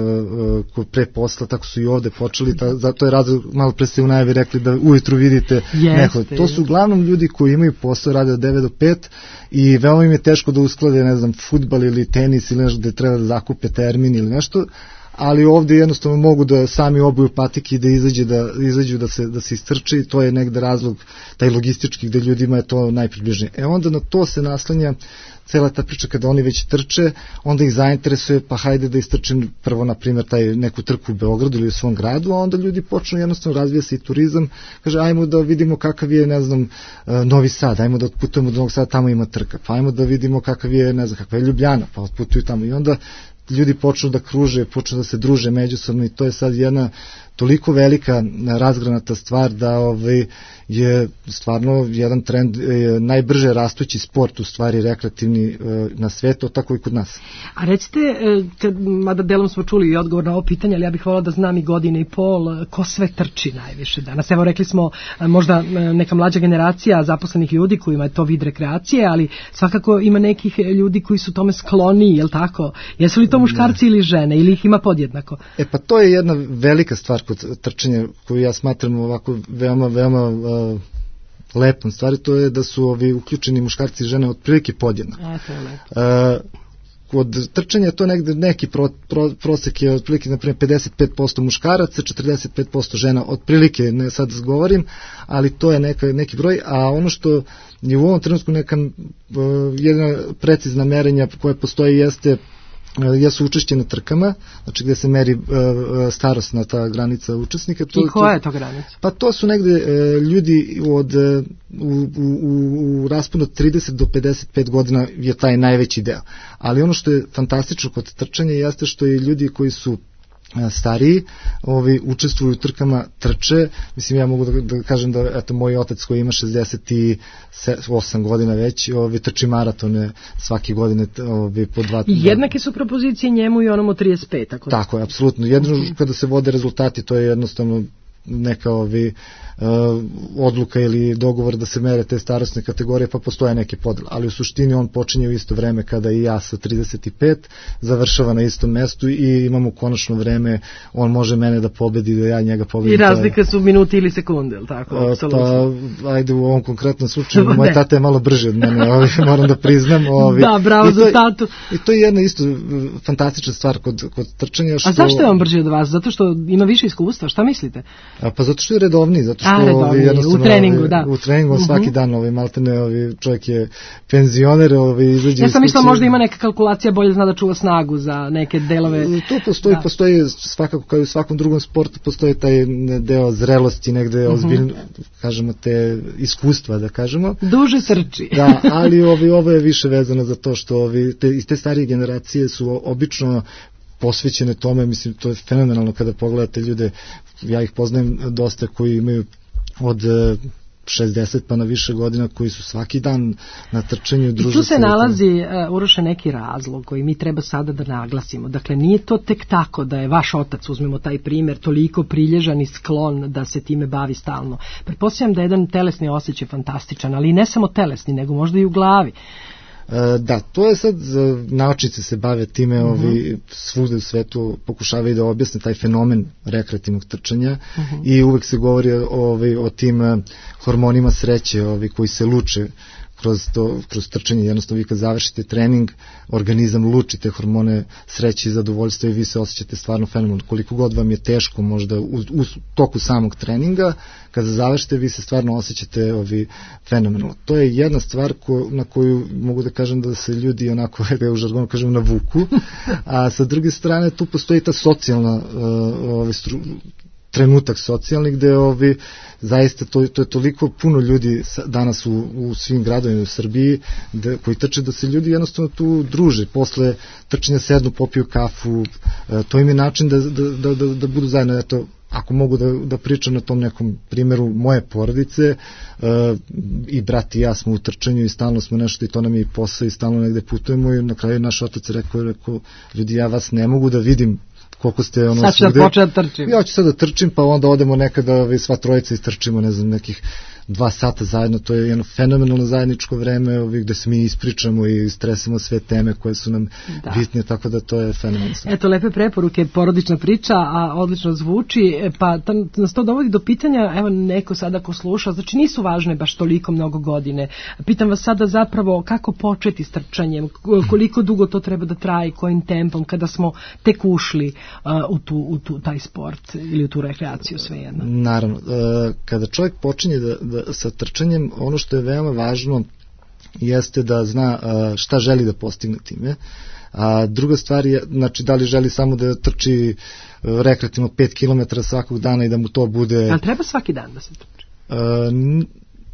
S3: pre posla, tako su i ovde počeli, zato je razlog, malo pre ste u najavi rekli da ujutru vidite neko. To su uglavnom ljudi koji imaju posao, rade od 9 do 5 i veoma im je teško da usklade, fudbal ili tenis ili nešto gde treba da zakupe termin ili nešto, ali ovde jednostavno mogu da sami obuju patike i da izađu da se istrče i to je negde razlog, taj logistički gde ljudima je to najpribližnije. Onda na to se naslanja cela ta priča kada oni već trče, onda ih zainteresuje, pa hajde da istrčem prvo, na primjer, taj neku trku u Beogradu ili u svom gradu, a onda ljudi počnu jednostavno, razvija se i turizam, kaže ajmo da vidimo kakav je, Novi Sad, ajmo da otputujemo do Novog Sada, tamo ima trka, pa ajmo da vidimo kakav je, kakva je Ljubljana, pa otputuju tamo i onda ljudi počnu da kruže, počnu da se druže međusobno i to je sad jedna toliko velika razgranata stvar da je stvarno jedan trend, najbrže rastući sport u stvari rekreativni na svetu, tako i kod nas.
S4: A recite, mada delom smo čuli i odgovor na ovo pitanje, ali ja bih volila da znam i godine i pol, ko sve trči najviše danas? Evo rekli smo možda neka mlađa generacija zaposlenih ljudi kojima je to vid rekreacije, ali svakako ima nekih ljudi koji su tome skloni, je li tako? Jesu li to muškarci ili žene ili ih ima podjednako?
S3: Pa to je jedna velika stvar kod trčanja koju ja smatram ovako veoma lepom stvari, to je da su uključeni muškarci i žene otprilike podjednako. Kod trčanja to negde neki prosek je otprilike, na primjer, 55% muškaraca, 45% žena, otprilike, ne sad govorim, ali to je neki broj, a ono što je u ovom trenutku jedna precizna merenja koja postoji jesu učešće na trkama, znači gde se meri starosna ta granica učesnika.
S4: I koja je to granica?
S3: Pa to su negde ljudi u rasponu od 30 do 55 godina je taj najveći deo. Ali ono što je fantastično kod trčanja jeste što i ljudi koji su stariji, učestvuju u trkama, trče. Mislim, ja mogu da kažem da eto, moj otac koji ima 68 godina već, trči maratone svake godine po 2.
S4: Jednake su propozicije njemu i onom od 35.
S3: Tako je, apsolutno. Jedno kada se vode rezultati, to je jednostavno neka odluka ili dogovor da se mere te starosne kategorije, pa postoje neke podele, ali u suštini on počinje u isto vreme kada i ja sa 35, završava na istom mestu i imamo konačno vreme, on može mene da pobedi, da ja njega pobedim.
S4: I razlika su minuti ili sekunde, ili tako?
S3: Pa, ajde u ovom konkretnom slučaju, moj tata je malo brži od mene, moram da priznam.
S4: Da, bravo za tatu.
S3: I to je jedna isto fantastična stvar kod trčanja.
S4: A zašto je on brži od vas? Zato što ima više iskustva, šta mislite?
S3: Pa zato što je redovni, zato što
S4: u treningu, da.
S3: U treningu svaki dan, maltene, čovjek je penzioner, izađe.
S4: Ja sam mislila možda ima neka kalkulacija, bolje zna da čuva snagu za neke delove.
S3: To postoji svakako kao i u svakom drugom sportu, postoji taj deo zrelosti, negde ozbiljno, kažemo, te iskustva, da kažemo.
S4: Duže trči.
S3: Da, ali ovo je više vezano za to što te starije generacije su obično posvećene tome, mislim, to je fenomenalno kada pogledate ljude, ja ih poznajem dosta koji imaju od 60 pa na više godina, koji su svaki dan na trčanju.
S4: I tu se nalazi, Uroše, neki razlog koji mi treba sada da naglasimo. Dakle, nije to tek tako da je vaš otac, uzmemo taj primer, toliko prilježan i sklon da se time bavi stalno. Pretpostavljam da je jedan telesni osjećaj fantastičan, ali ne samo telesni, nego možda i u glavi.
S3: Da, to je sad, naučnici se bave time, svugde u svetu pokušavaju da objasne taj fenomen rekreativnog trčanja i uvek se govori o tim hormonima sreće koji se luče kroz trčanje. Jednostavno, vi kad završite trening, organizam luči te hormone sreće i zadovoljstva i vi se osjećate stvarno fenomenalno. Koliko god vam je teško možda u toku samog treninga, kada završite, vi se stvarno osjećate fenomenalno. To je jedna stvar na koju mogu da kažem da se ljudi onako, u žargonu kažem, navuku, a sa druge strane tu postoji ta socijalna trenutak socijalni gde zaista to je toliko puno ljudi danas u svim gradovima u Srbiji koji trče da se ljudi jednostavno tu druže, posle trčanja sednu, popiju kafu, to im je način da budu zajedno. Eto, ako mogu da pričam na tom nekom primjeru moje porodice, i brat i ja smo u trčanju i stalno smo nešto, i to nam je i posao i stalno negde putujemo, i na kraju naš otac rekao, ljudi, ja vas ne mogu da vidim koliko ste
S4: sad ću da početi da trčim.
S3: Ja ću sad da trčim, pa onda odemo nekada sva trojica istrčimo, ne znam, nekih 2 sata zajedno. To je jedno fenomenalno zajedničko vreme gde se mi ispričamo i stresimo sve teme koje su nam bitne, tako da to je fenomenalno.
S4: Eto, lepe preporuke, porodična priča, a odlično zvuči, pa nas to dovodi do pitanja, evo neko sada ko sluša, znači nisu važne baš toliko mnogo godine. Pitam vas sada zapravo kako početi s trčanjem, koliko dugo to treba da traje, kojim tempom, kada smo tek ušli u taj sport ili u tu rekreaciju, svejedno.
S3: Naravno, kada čovjek počinje sa trčanjem, ono što je veoma važno jeste da zna šta želi da postigne time. A druga stvar je, znači, da li želi samo da trči rekreativno 5 km svakog dana i da mu to bude...
S4: Ali treba svaki dan da se trči?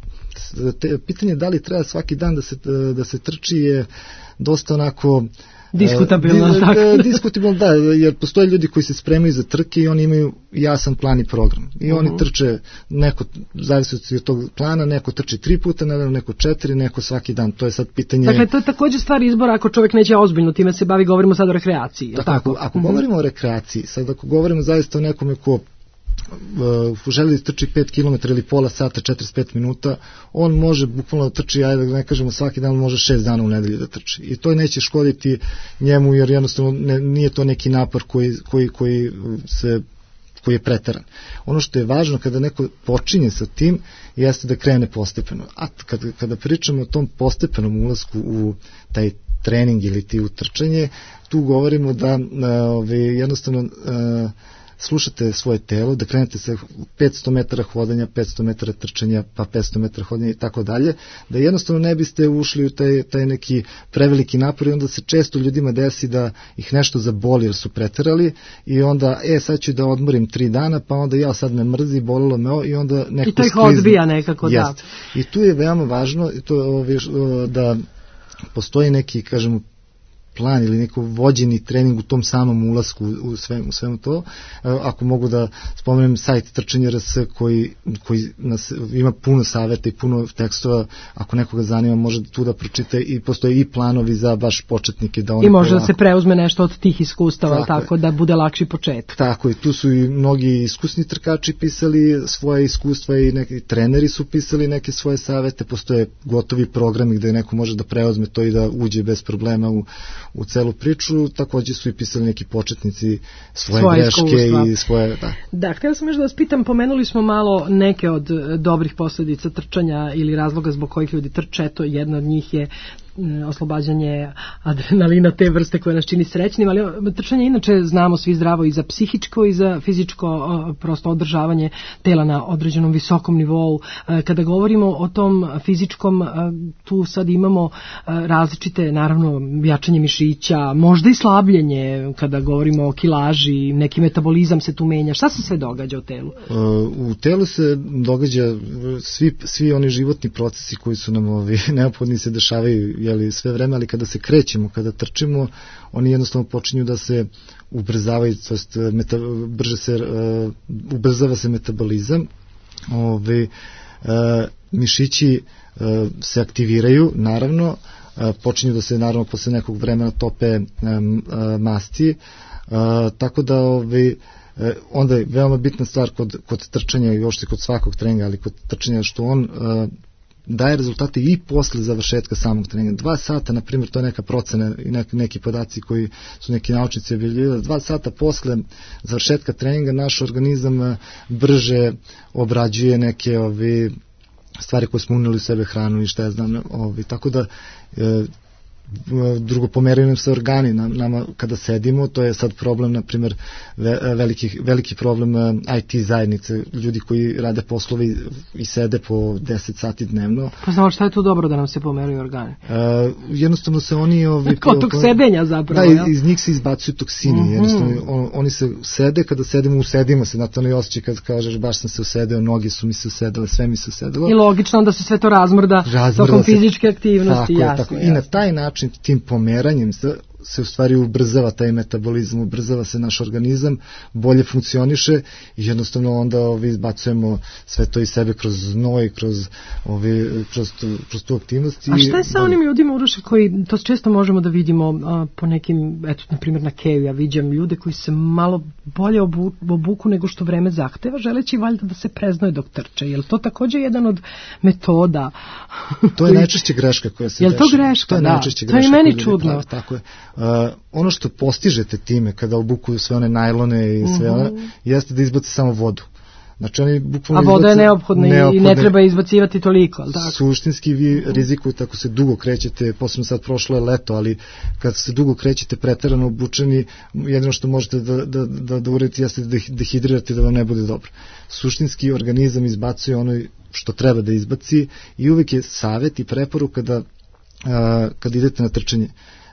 S3: Pitanje da li treba svaki dan da se trči je dosta onako
S4: Diskutabilno, tako.
S3: Diskutabilno, da, jer postoje ljudi koji se spremaju za trke i oni imaju jasan plan i program. I oni trče, neko, zavisno od tog plana, neko trči 3 puta, neko 4, neko svaki dan. To je sad pitanje...
S4: Dakle, to je također stvar izbora ako čovjek neće ozbiljno time se bavi, govorimo sad o rekreaciji.
S3: Tako, ako govorimo o rekreaciji, sad ako govorimo zaista o nekome ko želi da trči 5 km ili pola sata, 45 minuta, on može bukvalno da trči, ajde da ne kažemo svaki dan, može 6 dana u nedelju da trči. I to neće škoditi njemu, jer jednostavno nije to neki napor koji je pretaran. Ono što je važno kada neko počinje sa tim, jeste da krene postepeno. A kada pričamo o tom postepenom ulasku u taj trening ili ti u trčanje, tu govorimo da jednostavno slušate svoje telo, da krenete sa 500 metara hodanja, 500 metara trčanja, pa 500 metara hodanja i tako dalje, da jednostavno ne biste ušli u taj neki preveliki napor i onda se često ljudima desi da ih nešto zaboli jer su preterali i onda, sad ću da odmorim 3 dana, pa onda sad me mrzi, bolilo me i onda neko
S4: i to ih odbija nekako, da.
S3: I tu je veoma važno da postoji neki, kažemo, plan ili neko vođeni trening u tom samom ulasku u svemu to. Ako mogu da spomenem sajt Trčanje RS koji nas ima puno savjeta i puno tekstova, ako nekoga zanima može tu da pročita i postoje i planovi za baš početnike. I
S4: može da se preuzme nešto od tih iskustava, tako da bude lakši početak.
S3: Tako, i tu su i mnogi iskusni trkači pisali svoje iskustva i neki treneri su pisali neke svoje savjete, postoje gotovi programi gde neko može da preuzme to i da uđe bez problema u celu priču, također su i pisali neki početnici svoje greške iskustva. I svoje...
S4: Da, htjela sam još da vas pitam, pomenuli smo malo neke od dobrih posljedica trčanja ili razloga zbog kojih ljudi trče, to jedna od njih je oslobađanje adrenalina te vrste koje nas čini srećnim, ali trčanje inače znamo svi zdravo i za psihičko i za fizičko prosto održavanje tela na određenom visokom nivou. Kada govorimo o tom fizičkom, tu sad imamo različite, naravno, jačanje mišića, možda i slabljenje kada govorimo o kilaži, neki metabolizam se tu menja. Šta se sve događa u telu?
S3: U telu se događa svi oni životni procesi koji su nam neophodni se dešavaju sve vreme, ali kada se krećemo, kada trčimo, oni jednostavno počinju da se ubrzavaju, ubrzava se metabolizam, mišići se aktiviraju, naravno, počinju da se naravno posle nekog vremena tope masti, tako da onda je veoma bitna stvar kod trčanja i uopšte kod svakog treninga, ali kod trčanja što on daje rezultate i posle završetka samog treninga. 2 sata, na primjer, to je neka procena i neki podaci koji su neki naučnici objavljivali, 2 sata posle završetka treninga naš organizam brže obrađuje neke stvari koje smo unijeli u sebe, hranu i šta ja znam, tako da drugo pomeraju nam se organi nama kada sedimo, to je sad problem, na primjer veliki problem IT zajednice, ljudi koji rade poslove i sede po 10 sati dnevno.
S4: Pa znamo šta je tu dobro da nam se pomeraju organi?
S3: Jednostavno se oni
S4: kod tog sedenja zapravo,
S3: da, iz njih se izbacuju toksini, jednostavno oni se sede, kada sedimo usedimo se, na to ne osjećaj kad kažeš baš sam se usedeo, noge su mi se usedele, sve mi se usedelo.
S4: I logično da se sve to razmrda tokom fizičke aktivnosti, jasno.
S3: I na taj način tim pomeranjem se u stvari ubrzava taj metabolizam, ubrzava se naš organizam, bolje funkcioniše i jednostavno onda izbacujemo sve to iz sebe kroz znoj, kroz tu aktivnost.
S4: A šta je sa onim ljudima, Uroše, koji to često možemo da vidimo po nekim, eto, na primjer na Keju, ja viđam ljude koji se malo bolje obuku nego što vreme zahteva, želeći valjda da se preznoje dok trče. Je li to također jedan od metoda?
S3: To je najčešće greška koja se dešava.
S4: Je li to greška? Da, to je meni čudno.
S3: Tako je. Ono što postižete time kada obukuju sve one najlone i sve one, jeste da izbaci samo vodu. Znači,
S4: a voda je neophodna i ne treba izbacivati toliko, ali tako?
S3: Suštinski vi rizikujete ako se dugo krećete, posebno sad prošlo je leto, ali kad se dugo krećete preterano obučeni, jedino što možete da uradite jeste da dehidrirate da vam ne bude dobro. Suštinski organizam izbacuje ono što treba da izbaci i uvijek je savjet i preporuka da kad idete na trčanje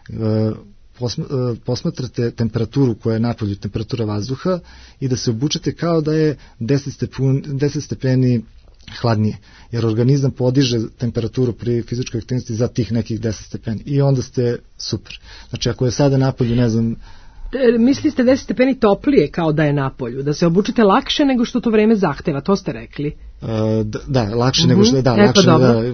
S3: posmatrate temperaturu koja je napolju, temperatura vazduha, i da se obučete kao da je 10 stepeni hladnije, jer organizam podiže temperaturu pri fizičkoj aktivnosti za tih nekih 10 stepeni i onda ste super. Znači ako je sada napolju, ne znam,
S4: mislili ste 10 stepeni toplije kao da je napolju, da se obučete lakše nego što to vreme zahteva, to ste rekli.
S3: Da, lakše nego što je, da, lakše,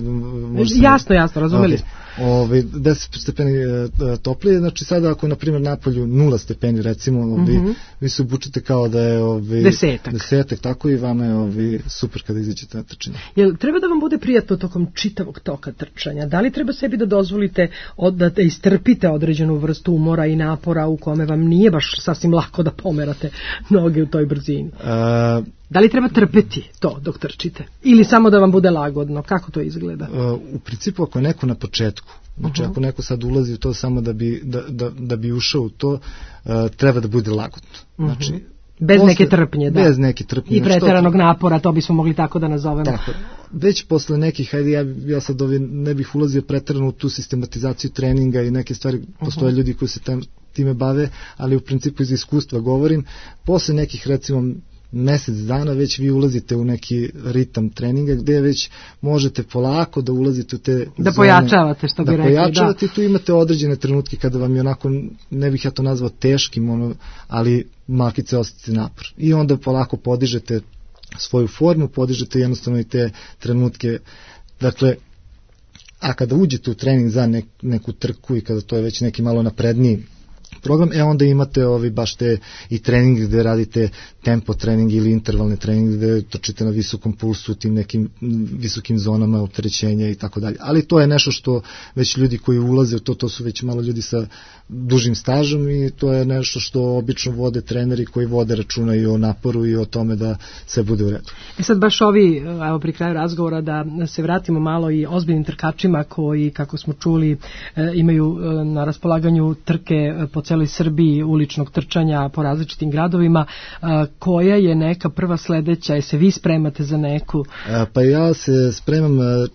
S4: jasno, razumeli.
S3: 10 stepeni toplije, znači sada ako je na primjer napolju 0 stepeni recimo, vi se obučete kao da je desetak, tako i vama je super kada izađete na trčanje.
S4: Jel treba da vam bude prijatno tokom čitavog toka trčanja? Da li treba sebi da dozvolite da istrpite određenu vrstu umora i napora u kome vam nije baš sasvim lako da pomerate noge u toj brzini? Da li treba trpeti to dok trčite? Ili samo da vam bude lagodno? Kako to izgleda?
S3: U principu ako je neko na početku, znači ako neko sad ulazi u to samo da bi ušao u to, treba da bude lagodno. Znači,
S4: bez neke trpnje, da.
S3: Bez neke trpnje.
S4: I preteranog napora, to bismo mogli tako da nazovemo.
S3: Tako. Već posle nekih, ja sad ne bih ulazio preterano u tu sistematizaciju treninga i neke stvari, postoje ljudi koji se time bave, ali u principu iz iskustva govorim, posle nekih recimo mesec dana već vi ulazite u neki ritam treninga gde već možete polako da ulazite u te
S4: da pojačavate, što bi rekli.
S3: Da pojačavate i tu imate određene trenutke kada vam je onako, ne bih ja to nazvao teškim, ali malkice osjetite napor. I onda polako podižete svoju formu, podižete jednostavno i te trenutke. Dakle, a kada uđete u trening za neku trku i kada to je već neki malo napredniji program, onda imate baš te i trening gde radite tempo trening ili intervalne trening gde trčite na visokom pulsu, tim nekim visokim zonama opterećenja i tako dalje. Ali to je nešto što već ljudi koji ulaze u to su već malo ljudi sa dužim stažom i to je nešto što obično vode treneri koji vode računa i o naporu i o tome da sve bude u redu.
S4: Sad baš evo pri kraju razgovora da se vratimo malo i ozbiljnim trkačima koji, kako smo čuli, imaju na raspolaganju trke po celoj Srbiji uličnog trčanja po različitim gradovima. Koja je neka prva sledeća? Je se vi spremate za neku?
S3: Pa ja se spremam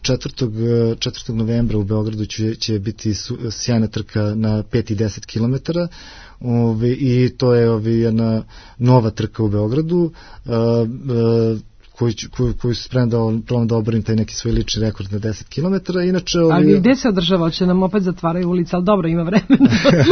S3: 4. novembra u Beogradu će biti sjajna trka na 5 i 10 km i to je jedna nova trka u Beogradu koju se spremam da oborim taj neki svoj lični rekord na 10 km. Inače,
S4: ali gde se održava? Će nam opet zatvaraju ulice, ali dobro, ima vremena.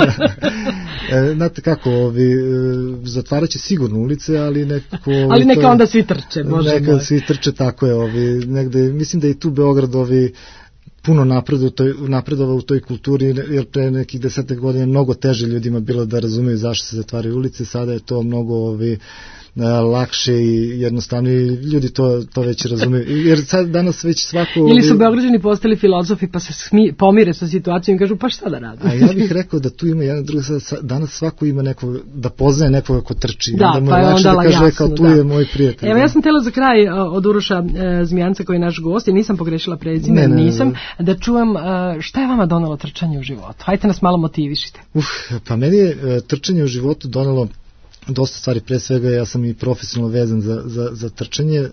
S3: Znate kako, zatvarat će sigurno ulice, ali nekako...
S4: ali neka onda svi trče, možemo.
S3: Neka svi trče, tako je. Negde, mislim da i tu Beograd puno napredovao u toj kulturi, jer pre nekih 10 godina mnogo teže ljudima bilo da razumeju zašto se zatvaraju ulice, sada je to mnogo lakše i jednostavnije, ljudi to već razumeju, jer sad danas već svako...
S4: Ili su Beograđani postali filozofi pa se pomire sa situacijom i kažu pa šta da rade?
S3: A ja bih rekao da tu ima jedan drugi, danas svako ima nekog, da poznaje nekoga ko trči,
S4: da,
S3: onda mu je lakše da kaže kao tu je moj prijatelj.
S4: Evo ja sam htjela za kraj od Uroša Zmijanca koji je naš gost, i nisam pogrešila prezime, nisam, da čujem šta je vama donelo trčanje u životu? Hajte nas malo motivišite.
S3: Pa meni je trčanje u životu donelo dosta stvari, pre svega ja sam i profesionalno vezan za trčanje,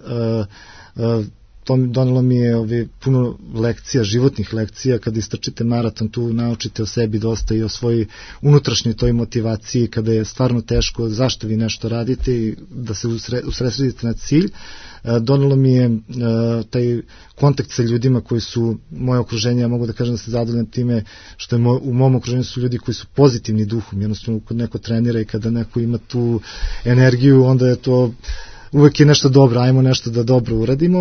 S3: to donelo mi je puno lekcija, životnih lekcija, kada istrčite maraton, tu naučite o sebi dosta i o svojoj unutrašnjoj toj motivaciji, kada je stvarno teško, zašto vi nešto radite i da se usredsredite na cilj. Donelo mi je taj kontakt sa ljudima koji su moje okruženje, ja mogu da kažem da se zadovoljam time što je u mom okruženju su ljudi koji su pozitivni duhom, jednostavno kod neko trenira i kada neko ima tu energiju, onda je to uvek je nešto dobro, ajmo nešto da dobro uradimo.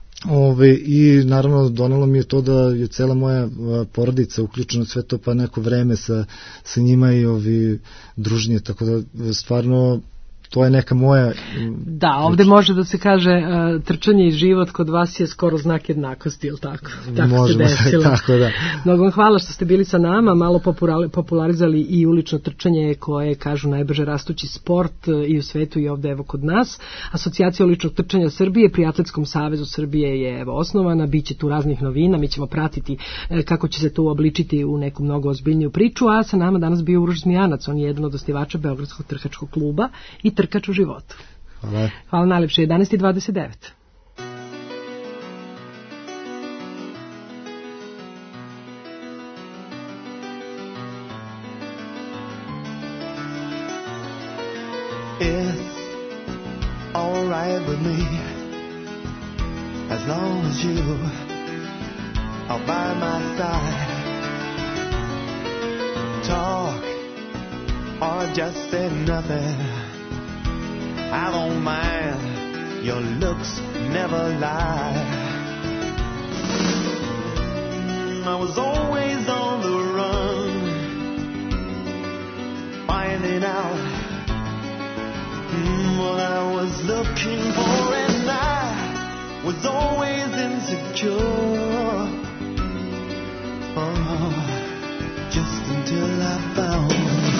S3: I naravno donalo mi je to da je cela moja porodica uključena sve to, pa neko vreme sa njima i druženje, tako da stvarno to je neka moja...
S4: Da, ovde može da se kaže trčanje i život kod vas je skoro znak jednakosti, ili tako? Tako se desilo.
S3: Tako, da.
S4: Mnogo vam hvala što ste bili sa nama, malo popularizali i ulično trčanje koje, kažu, najbrže rastući sport i u svetu i ovde evo kod nas. Asocijacija uličnog trčanja Srbije pri Atletskom savezu Srbije je osnovana, bit će tu raznih novina, mi ćemo pratiti kako će se to uobličiti u neku mnogo ozbiljniju priču, a sa nama danas bio Uroš Zmijanac, on je jedan od osnivača Beogradskog trkačkog kluba i trkač u životu.
S3: Hvala.
S4: Hvala najlepše, 11:29.
S21: It's all right with me as long as you are by my side. Talk or just say nothing, I don't mind, your looks never lie. I was always on the run, finding out what I was looking for, and I was always insecure. Oh, just until I found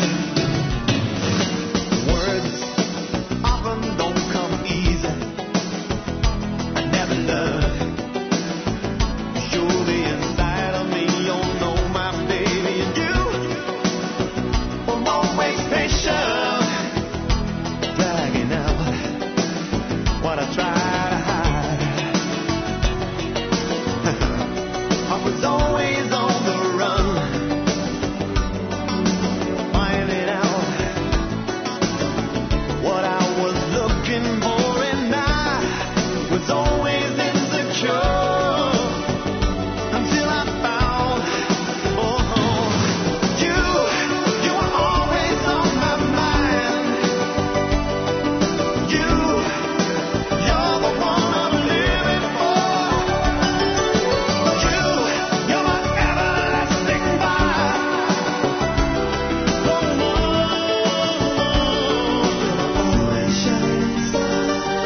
S21: words often don't come easy. I never learned. Show the inside of me, you'll know my baby, and you were always patient, dragging out what I tried to hide. I was always on the run, finding out what I was looking for, and I was always insecure until I found, you were always on my mind. You're the one I'm living for. You're my everlasting fire. Always shining star.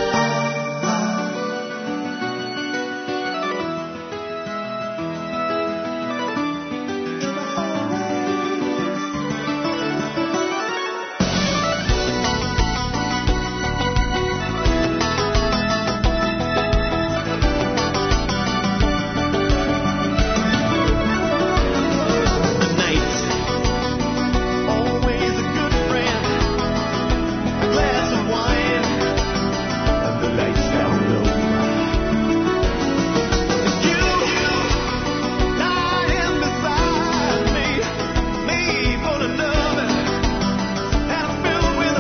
S21: Always a good friend, a glass of wine, and the lights down low. You lying beside me full of love, and I'm filled with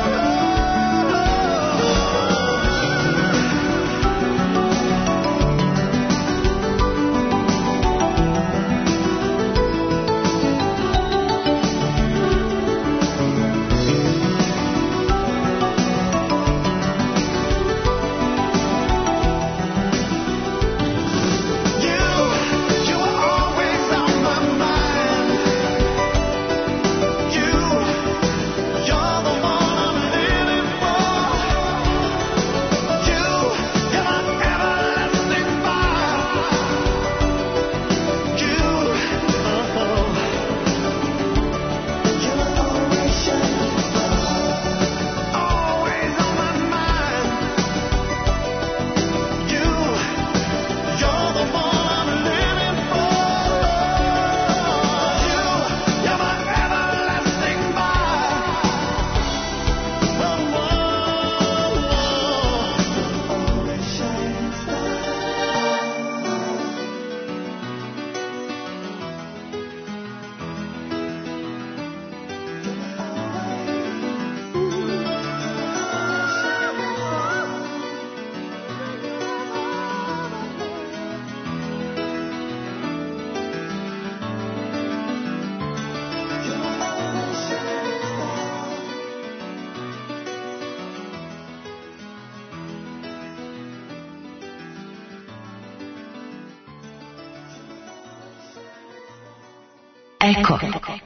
S21: you were always on my mind. You're the one I'm living for. You're my everlasting fire. You were always shining star, always on my mind. You're the one I'm living for. You're my everlasting fire. Always shining star.
S8: Eko.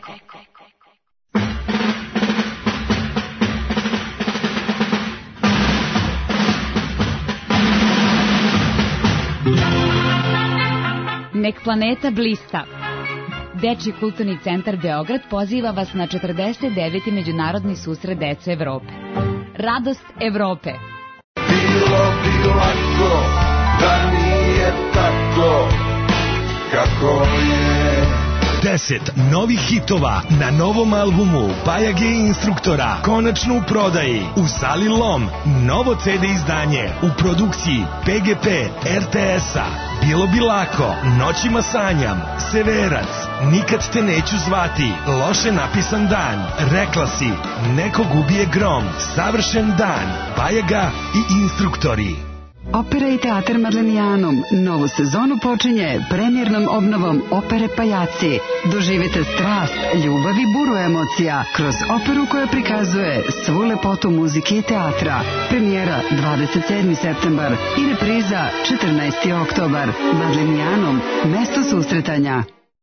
S7: Nek planeta blista. Dečiji kulturni centar Beograd poziva vas na 49. Međunarodni susret dece Evrope. Radost Evrope.
S21: Bilo bi lako da nije tako kako je.
S22: 10 novih hitova na novom albumu Bajage instruktora konačno u prodaji u sali Lom. Novo CD izdanje u produkciji PGP RTS-a. Bilo bi lako, Noćima sanjam, Severac, Nikad te neću zvati, Loše napisan dan, Rekla si, Nekog ubije grom, Savršen dan, Bajaga i instruktori.
S8: Opera i teatar Madlenijanum novu sezonu počinje premijernom obnovom opere Pajaci. Doživite strast, ljubav i buru emocija kroz operu koja prikazuje svu lepotu muzike i teatra. Premijera 27. septembar i repriza 14. oktobar. Madlenijanum, mesto susretanja.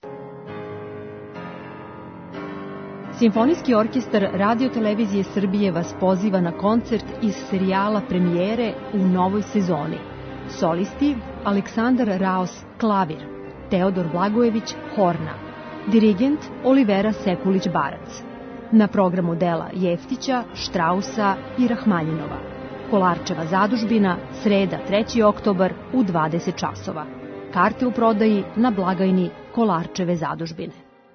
S11: Simfonijski orkestar Radio Televizije Srbije vas poziva na koncert iz serijala Premijere u novoj sezoni. Solisti Aleksandar Raos klavir, Teodor Blagojević horna, dirigent Olivera Sekulić-Barac. Na programu dela Jeftića, Štrausa i Rahmanjinova. Kolarčeva zadužbina, sreda 3. oktobar u 20 časova. Karte u prodaji na blagajni Kolarčeve zadužbine.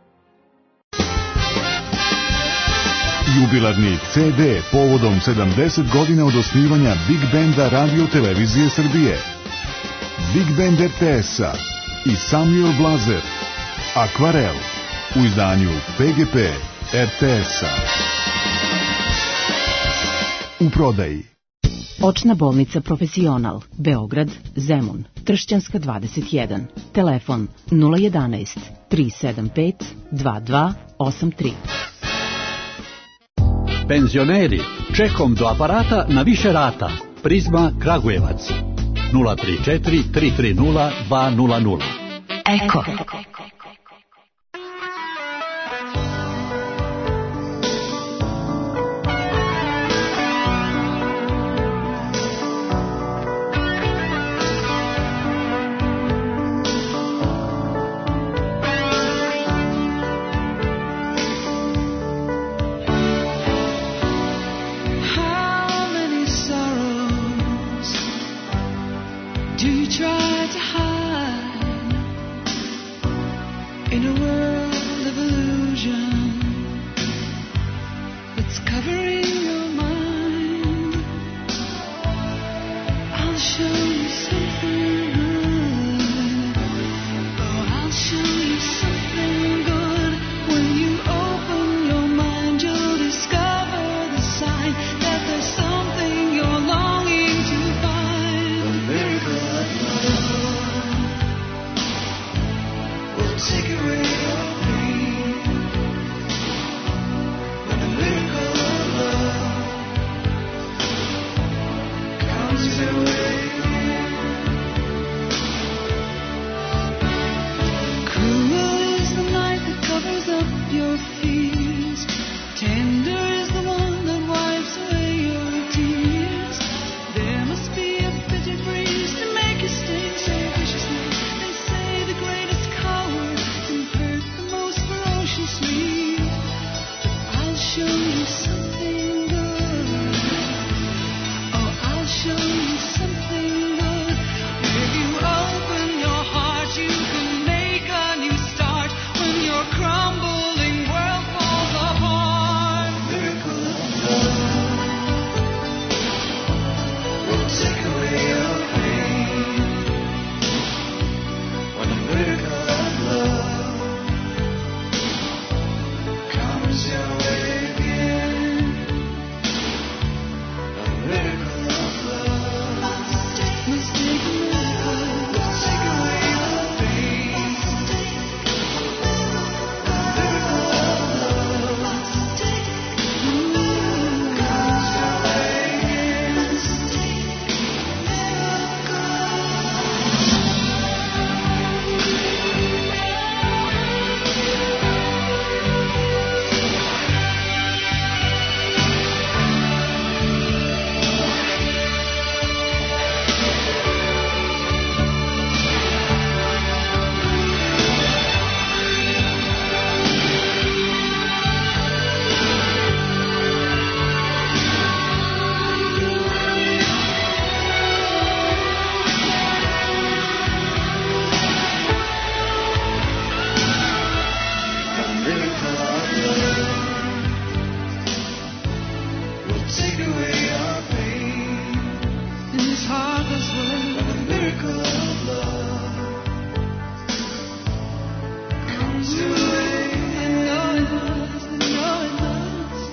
S1: Jubilarni CD povodom 70 godina od osnivanja Big Benda Radio Televizije Srbije. Big Band RTS-a i Samuel Blazer. Akvarel u izdanju PGP RTS-a. U prodaji.
S2: Očna bolnica Profesional, Beograd, Zemun, Tršćanska 21, telefon 011 375 2283.
S9: Penzioneri, čekom do aparata na više rata. Prizma Kragujevac 034 330 200.
S8: Eko.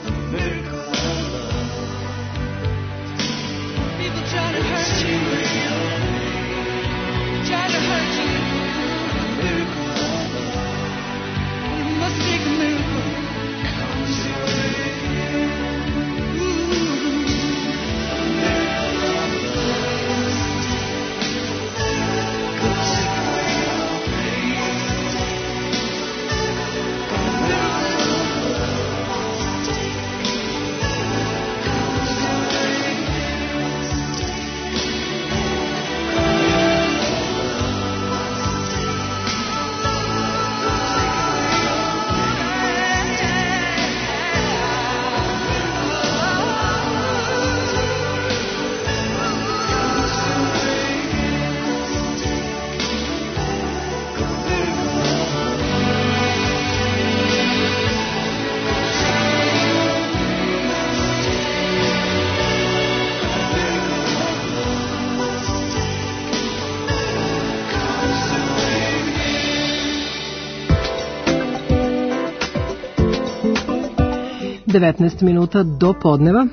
S21: People try to hurt you.
S4: 19 minuta do podneva.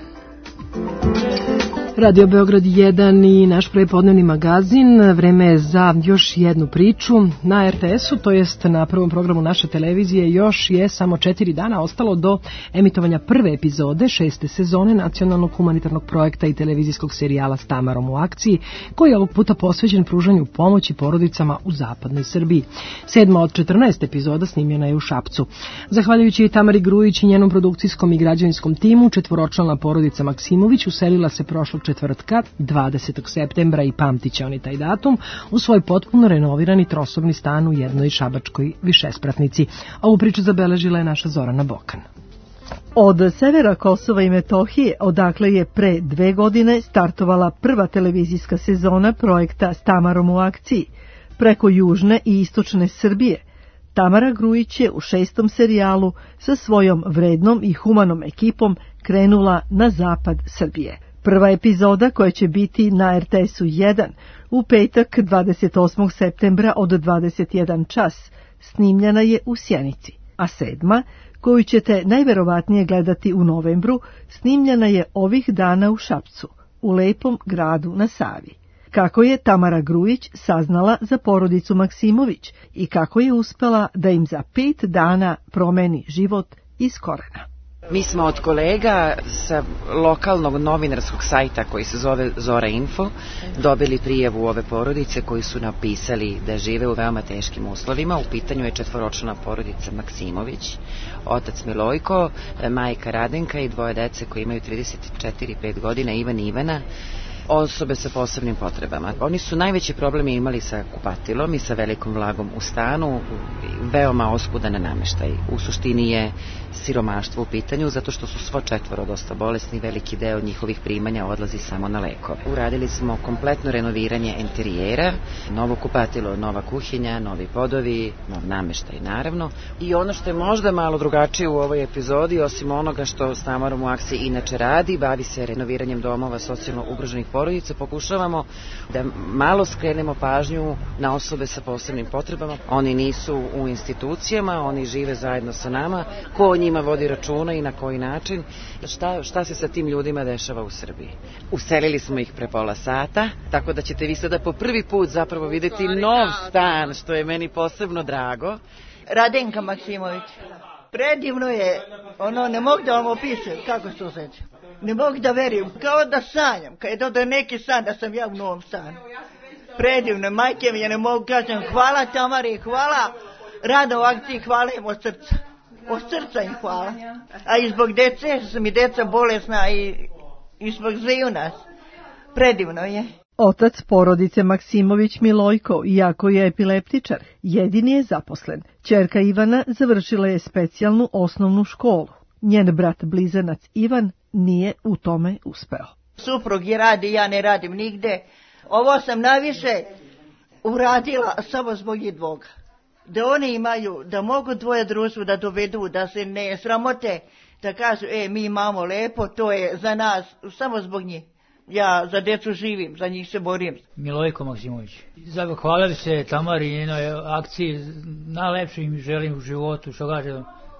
S4: Radio Beograd 1 i naš prepodnevni magazin. Vreme je za još jednu priču na RTS-u, to jest na prvom programu naše televizije. Još je samo 4 dana ostalo do emitovanja prve epizode 6. sezone nacionalnog humanitarnog projekta i televizijskog serijala S Tamarom u akciji, koji je ovog puta posvećen pružanju pomoći porodicama u zapadnoj Srbiji. 7. od 14 epizoda snimljena je u Šapcu. Zahvaljujući Tamari Grujić i njenom produkcijskom i građevinskom timu, četvoročlana porodica Maksimović uselila se prošlog četvrtka, 20. septembra, i pamtiće oni taj datum, u svoj potpuno renovirani trosobni stan u jednoj šabačkoj višespratnici. Ovu priču zabeležila je naša Zorana Bokan.
S5: Od severa Kosova i Metohije, odakle je pre 2 godine startovala prva televizijska sezona projekta S Tamarom u akciji, preko južne i istočne Srbije, Tamara Grujić je u 6. serijalu sa svojom vrednom i humanom ekipom krenula na zapad Srbije. Prva epizoda, koja će biti na RTS-u 1 u petak 28. septembra od 21 čas, snimljena je u Sjenici, a 7. koju ćete najverovatnije gledati u novembru, snimljena je ovih dana u Šapcu, u lepom gradu na Savi. Kako je Tamara Grujić saznala za porodicu Maksimović i kako je uspela da im za 5 dana promeni život iz korena.
S6: Mi smo od kolega sa lokalnog novinarskog sajta koji se zove Zora Info dobili prijavu ove porodice koji su napisali da žive u veoma teškim uslovima. U pitanju je četvoročlana porodica Maksimović, otac Milojko, majka Radenka i 2 dece koji imaju 34 i 5 godina, Ivan i Ivana, osobe sa posebnim potrebama. Oni su najveći problem imali sa kupatilom i sa velikom vlagom u stanu, veoma oskudan nameštaj. U suštini je siromaštvo u pitanju, zato što su svo 4 dosta bolesni, veliki deo njihovih primanja odlazi samo na lekove. Uradili smo kompletno renoviranje enterijera, novo kupatilo, nova kuhinja, novi podovi, nov nameštaj naravno. I ono što je možda malo drugačije u ovoj epizodi, osim onoga što S Tamarom u akciji inače radi, bavi se renoviranjem domova socijalno ugroženih porodica, pokušavamo da malo skrenemo pažnju na osobe sa posebnim potrebama. Oni nisu u institucijama, oni žive zajedno sa nama. Ko o njima vodi računa i na koji način? Šta se sa tim ljudima dešava u Srbiji? Uselili smo ih pre pola sata, tako da ćete vi sada po prvi put zapravo videti nov stan, što je meni posebno drago.
S23: Radenka Maksimović. Predivno je, ne mogu da vam opišem kako se osjećam. Ne mogu da verujem, kao da sanjam, kad je neki san da sam ja u novom stanu. Predivno, majke mi, ja ne mogu kažem, hvala Tamari, hvala Rada u akciji, hvala im od srca. Od srca im hvala. A i zbog dece, su mi deca bolesna i zbog zviju nas. Predivno je.
S5: Otac porodice Maksimović Milojko, iako je epileptičar, jedini je zaposlen. Ćerka Ivana završila je specijalnu osnovnu školu. Njen brat blizanac Ivan nije u tome uspeo.
S23: Suprug je radi, ja ne radim nigde. Ovo sam najviše uradila samo zbog njih dvoga. Da oni imaju, da mogu dvoje društvo da dovedu, da se ne sramote, da kažu, mi imamo lepo, to je za nas, samo zbog njih. Ja za decu živim, za njih se borim.
S24: Milojko Maksimović. Zahvalili se Tamari i njenoj akciji, najlepše im želim u životu, što kaže,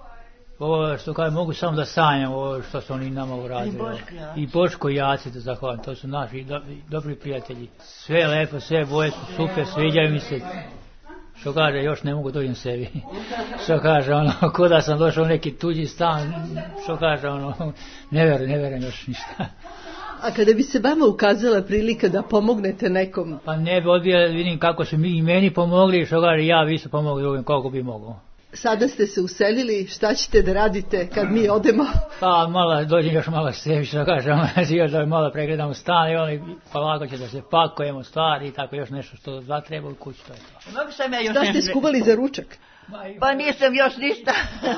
S24: ovo što kaže, mogu samo da sanjam ovo što su oni nama uradili. I Boško i Jaci da zahvalim, to su naši dobri prijatelji. Sve lepo, sve boje su super, sviđaju mi se. Što kaže, još ne mogu dođem sebi. Što kaže, ko da sam došao u neki tuđi stan, što kaže, ne verujem još ništa.
S5: A kada bi se vama ukazala prilika da pomognete nekom?
S24: Pa ne bi odbija, vidim kako su i meni pomogli, što kaže, ja vi su pomogli drugim, koliko bi mogao.
S5: Sada ste se uselili, šta ćete da radite kad mi odemo?
S24: Pa dođem još malo sebi, što kaže, još da malo pregledamo stan i oni polako će da se pakujemo stvari i tako još nešto što zatreba u kući, to je to.
S5: Šta ste skuvali za ručak?
S23: Pa nisam još ništa.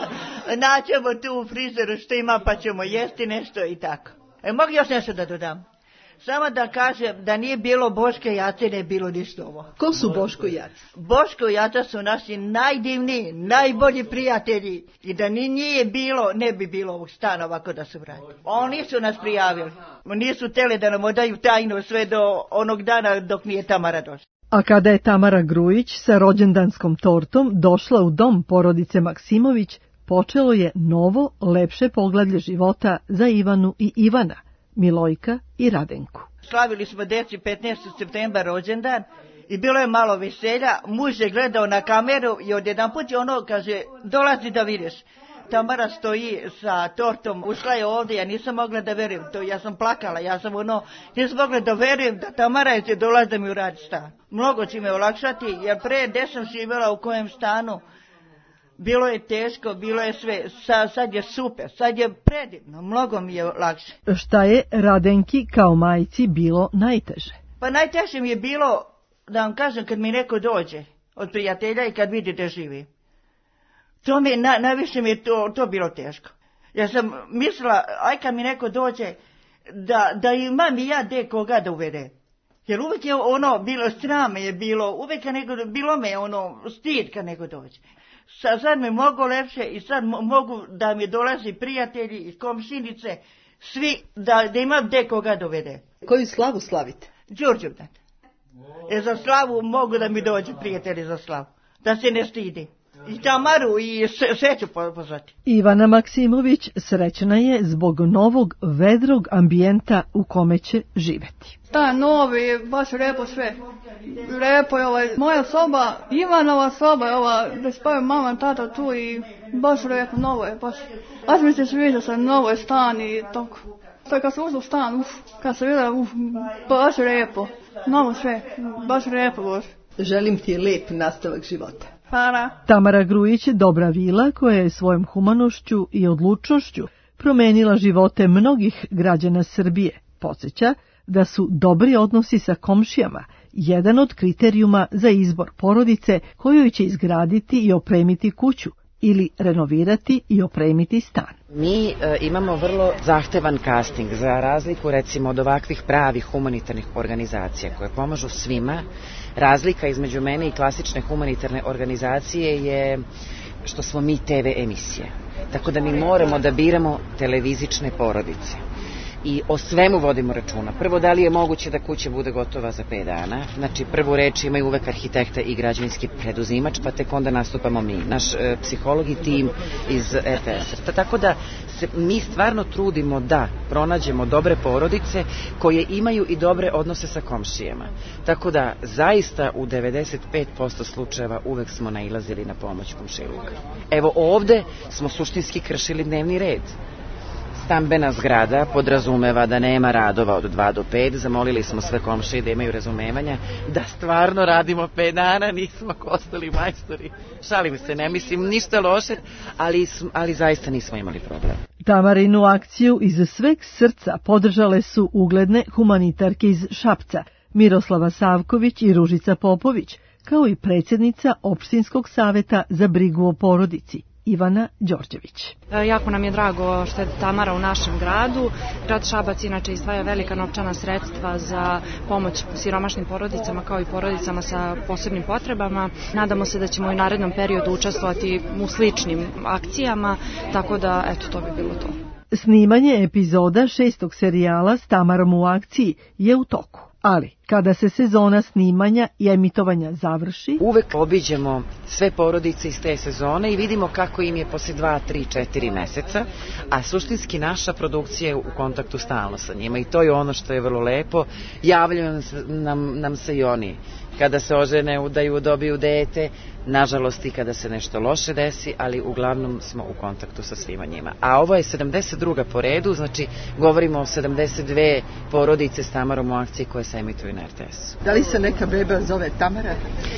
S23: Naćemo tu u frizeru što ima pa ćemo jesti nešto i tako. Mogu još nešto da dodam? Samo da kažem da nije bilo Boška i Jace, ne bilo ništa ovo.
S5: Ko su Boško i Jace?
S23: Boško i Jaca su naši najdivniji, najbolji prijatelji. I da ni nije bilo, ne bi bilo ovog stana ovako da se vrati. Oni su nas prijavili. Nisu teli da nam odaju tajnu sve do onog dana dok nije Tamara došla.
S5: A kada je Tamara Grujić sa rođendanskom tortom došla u dom porodice Maksimović, počelo je novo, lepše poglavlje života za Ivanu i Ivana, Milojka i Radenku.
S23: Slavili smo deci 15. septembra rođendan i bilo je malo veselja. Muž je gledao na kameru i odjedanput je ono, kaže, dolazi da vidiš. Tamara stoji sa tortom, ušla je ovdje, ja nisam mogla da verujem, ja sam plakala, nisam mogla da verujem da Tamara je dolazi da mi uradi stan. Mnogo će me olakšati, jer pre gde sam živjela u kojem stanu, bilo je teško, bilo je sve, sad je super, sad je predivno, mnogo mi je lakše.
S5: Šta je Radenki kao majci bilo najteže?
S23: Pa najteže mi je bilo, da vam kažem, kad mi neko dođe od prijatelja i kad vidi da živi. To mi najviše mi je to bilo teško. Ja sam mislila, aj kad mi neko dođe, da imam i ja de koga da uvede. Jer uvijek je bilo strame je bilo, uvijek bilo me stid kad neko dođe. Sad mi mogu lepše i sad mogu da mi dolazi prijatelji i komšinice, svi da imam de koga da uvede.
S5: Koju slavu slavite?
S23: Đurđevdan. Za slavu mogu da mi dođu prijatelji za slavu, da se ne stidi. I Tamaru i sve ću pozvati.
S5: Ivana Maksimović srećna je zbog novog vedrog ambijenta u kome će živeti.
S10: Stan novi, baš lepo sve. Lepo je moja soba, Ivanova soba, da spavim mama i tata tu i baš lepo, novo je, baš. Baš mi se sviđa sa novo je stan i tako. Sad kad sam ušla u stan, kad sam vidjela, baš lepo, novo sve, baš lepo baš.
S5: Želim ti lep nastavak života.
S10: Hvala.
S5: Tamara Grujić, dobra vila koja je svojom humanošću i odlučnošću promenila živote mnogih građana Srbije, podsjeća da su dobri odnosi sa komšijama jedan od kriterijuma za izbor porodice kojoj će izgraditi i opremiti kuću ili renovirati i opremiti stan.
S6: Mi imamo vrlo zahtevan casting za razliku recimo od ovakvih pravih humanitarnih organizacija koje pomažu svima. Razlika između mene i klasične humanitarne organizacije je što smo mi TV emisije. Tako da mi moramo da biramo televizične porodice. I o svemu vodimo računa. Prvo, da li je moguće da kuća bude gotova za 5 dana. Znači, prvu reč imaju uvek arhitekta i građevinski preduzimač, pa tek onda nastupamo mi, naš psiholog i tim iz RTS-a. Tako da se mi stvarno trudimo da pronađemo dobre porodice koje imaju i dobre odnose sa komšijama. Tako da, zaista u 95% slučajeva uvek smo nailazili na pomoć komšiluka. Evo ovde smo suštinski kršili dnevni red. Stambena zgrada podrazumeva da nema radova od 2 do 5, zamolili smo sve komšije da imaju razumevanja, da stvarno radimo 5 dana, nismo ostali majstori. Šalim se, ne mislim ništa loše, ali zaista nismo imali problem.
S5: Tamarinu akciju iz sveg srca podržale su ugledne humanitarke iz Šapca, Miroslava Savković i Ružica Popović, kao i predsjednica Opštinskog saveta za brigu o porodici, Ivana Đorđević.
S13: Jako nam je drago što je Tamara u našem gradu. Grad Šabac inače izdvaja velika novčana sredstva za pomoć siromašnim porodicama kao i porodicama sa posebnim potrebama. Nadamo se da ćemo i u narednom periodu učestvovati u sličnim akcijama, tako da eto, to bi bilo to.
S5: Snimanje epizoda 6. serijala s Tamarom u akciji je u toku. Ali, kada se sezona snimanja i emitovanja završi,
S6: uvek obiđemo sve porodice iz te sezone i vidimo kako im je posle 2, 3, 4 meseca, a suštinski naša produkcija je u kontaktu stalno sa njima i to je ono što je vrlo lepo. Javljaju nam se i oni kada se ožene, udaju, dobiju dete, nažalost i kada se nešto loše desi, ali uglavnom smo u kontaktu sa svima njima. A ovo je 72. po redu, znači govorimo o 72 porodice s Tamarom u akciji koje se emituju na RTS-u.
S5: Da li se neka beba zove Tamara?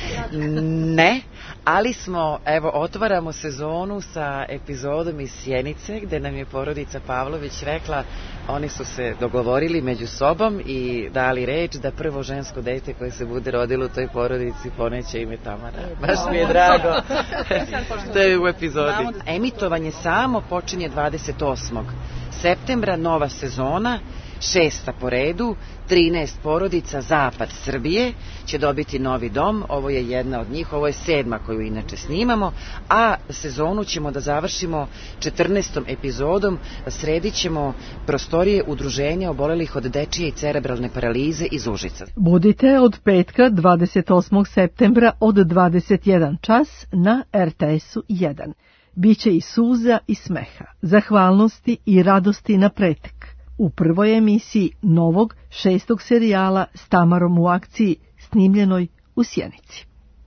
S6: Ne, ali smo, evo, otvaramo sezonu sa epizodom iz Sjenice, gde nam je porodica Pavlović rekla, oni su se dogovorili među sobom i dali reč da prvo žensko dete koje se bude rodilo u toj porodici poneće ime Tamara. Baš mi je drago. To je u epizodi. Emitovanje samo počinje 28. septembra, nova sezona, 6. po redu, 13 porodica zapad Srbije će dobiti novi dom, ovo je jedna od njih, ovo je 7. koju inače snimamo, a sezonu ćemo da završimo 14. epizodom, sredit ćemo prostorije udruženja obolelih od dečije i cerebralne paralize iz Užica.
S5: Budite od petka 28. septembra od 21 čas na RTS-u 1. Biće i suza i smeha, zahvalnosti i radosti na pretek. U prvoj emisiji novog 6. serijala s Tamarom u akciji, snimljenoj u Sjenici.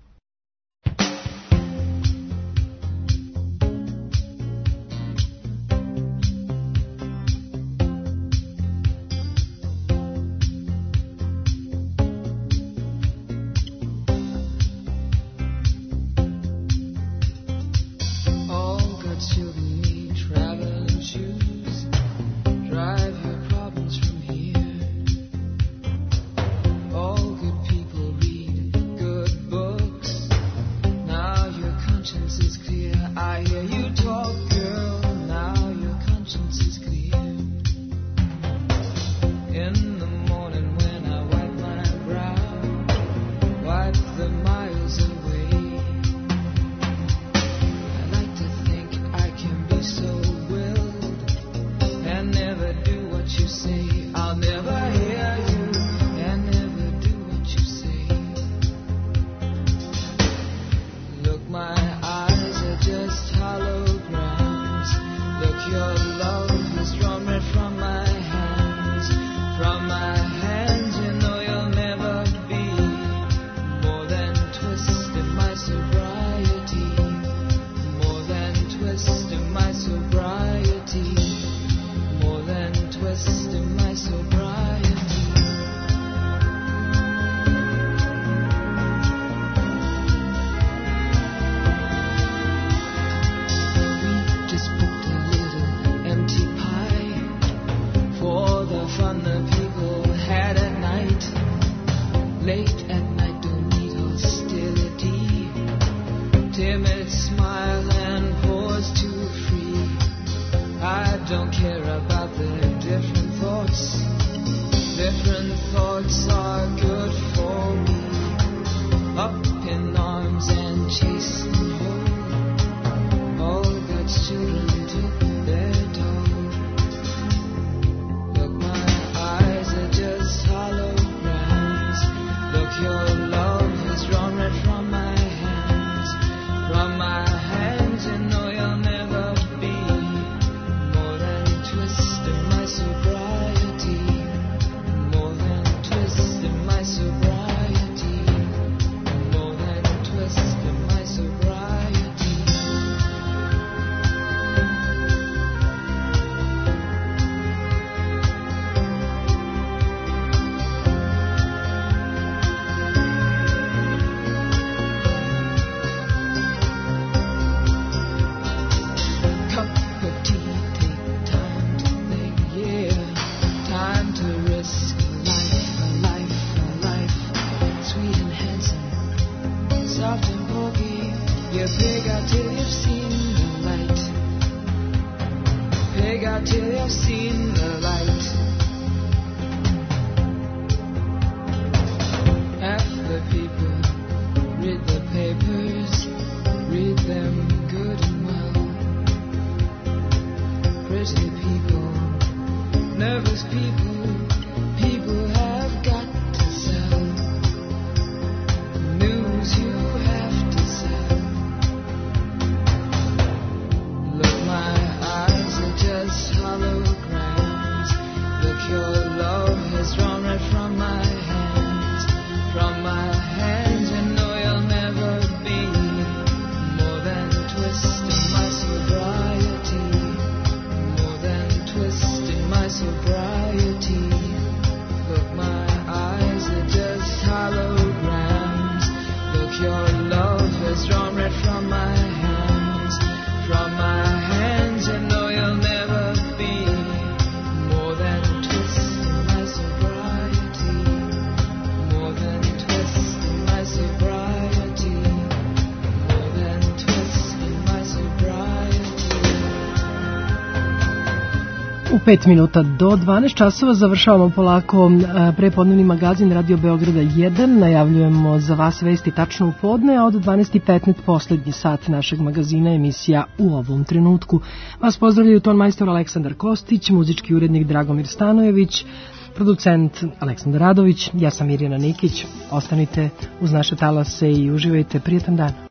S4: U 5 minuta do 12 časova završavamo polako prepodnevni magazin Radio Beograda 1. Najavljujemo za vas vesti tačno u podne, a od 12:15 poslednji sat našeg magazina, emisija U ovom trenutku. Vas pozdravljaju ton majstor Aleksandar Kostić, muzički urednik Dragomir Stanojević, producent Aleksandar Radović, ja sam Mirjana Nikić. Ostanite uz naše talase i uživajte. Prijetan dan.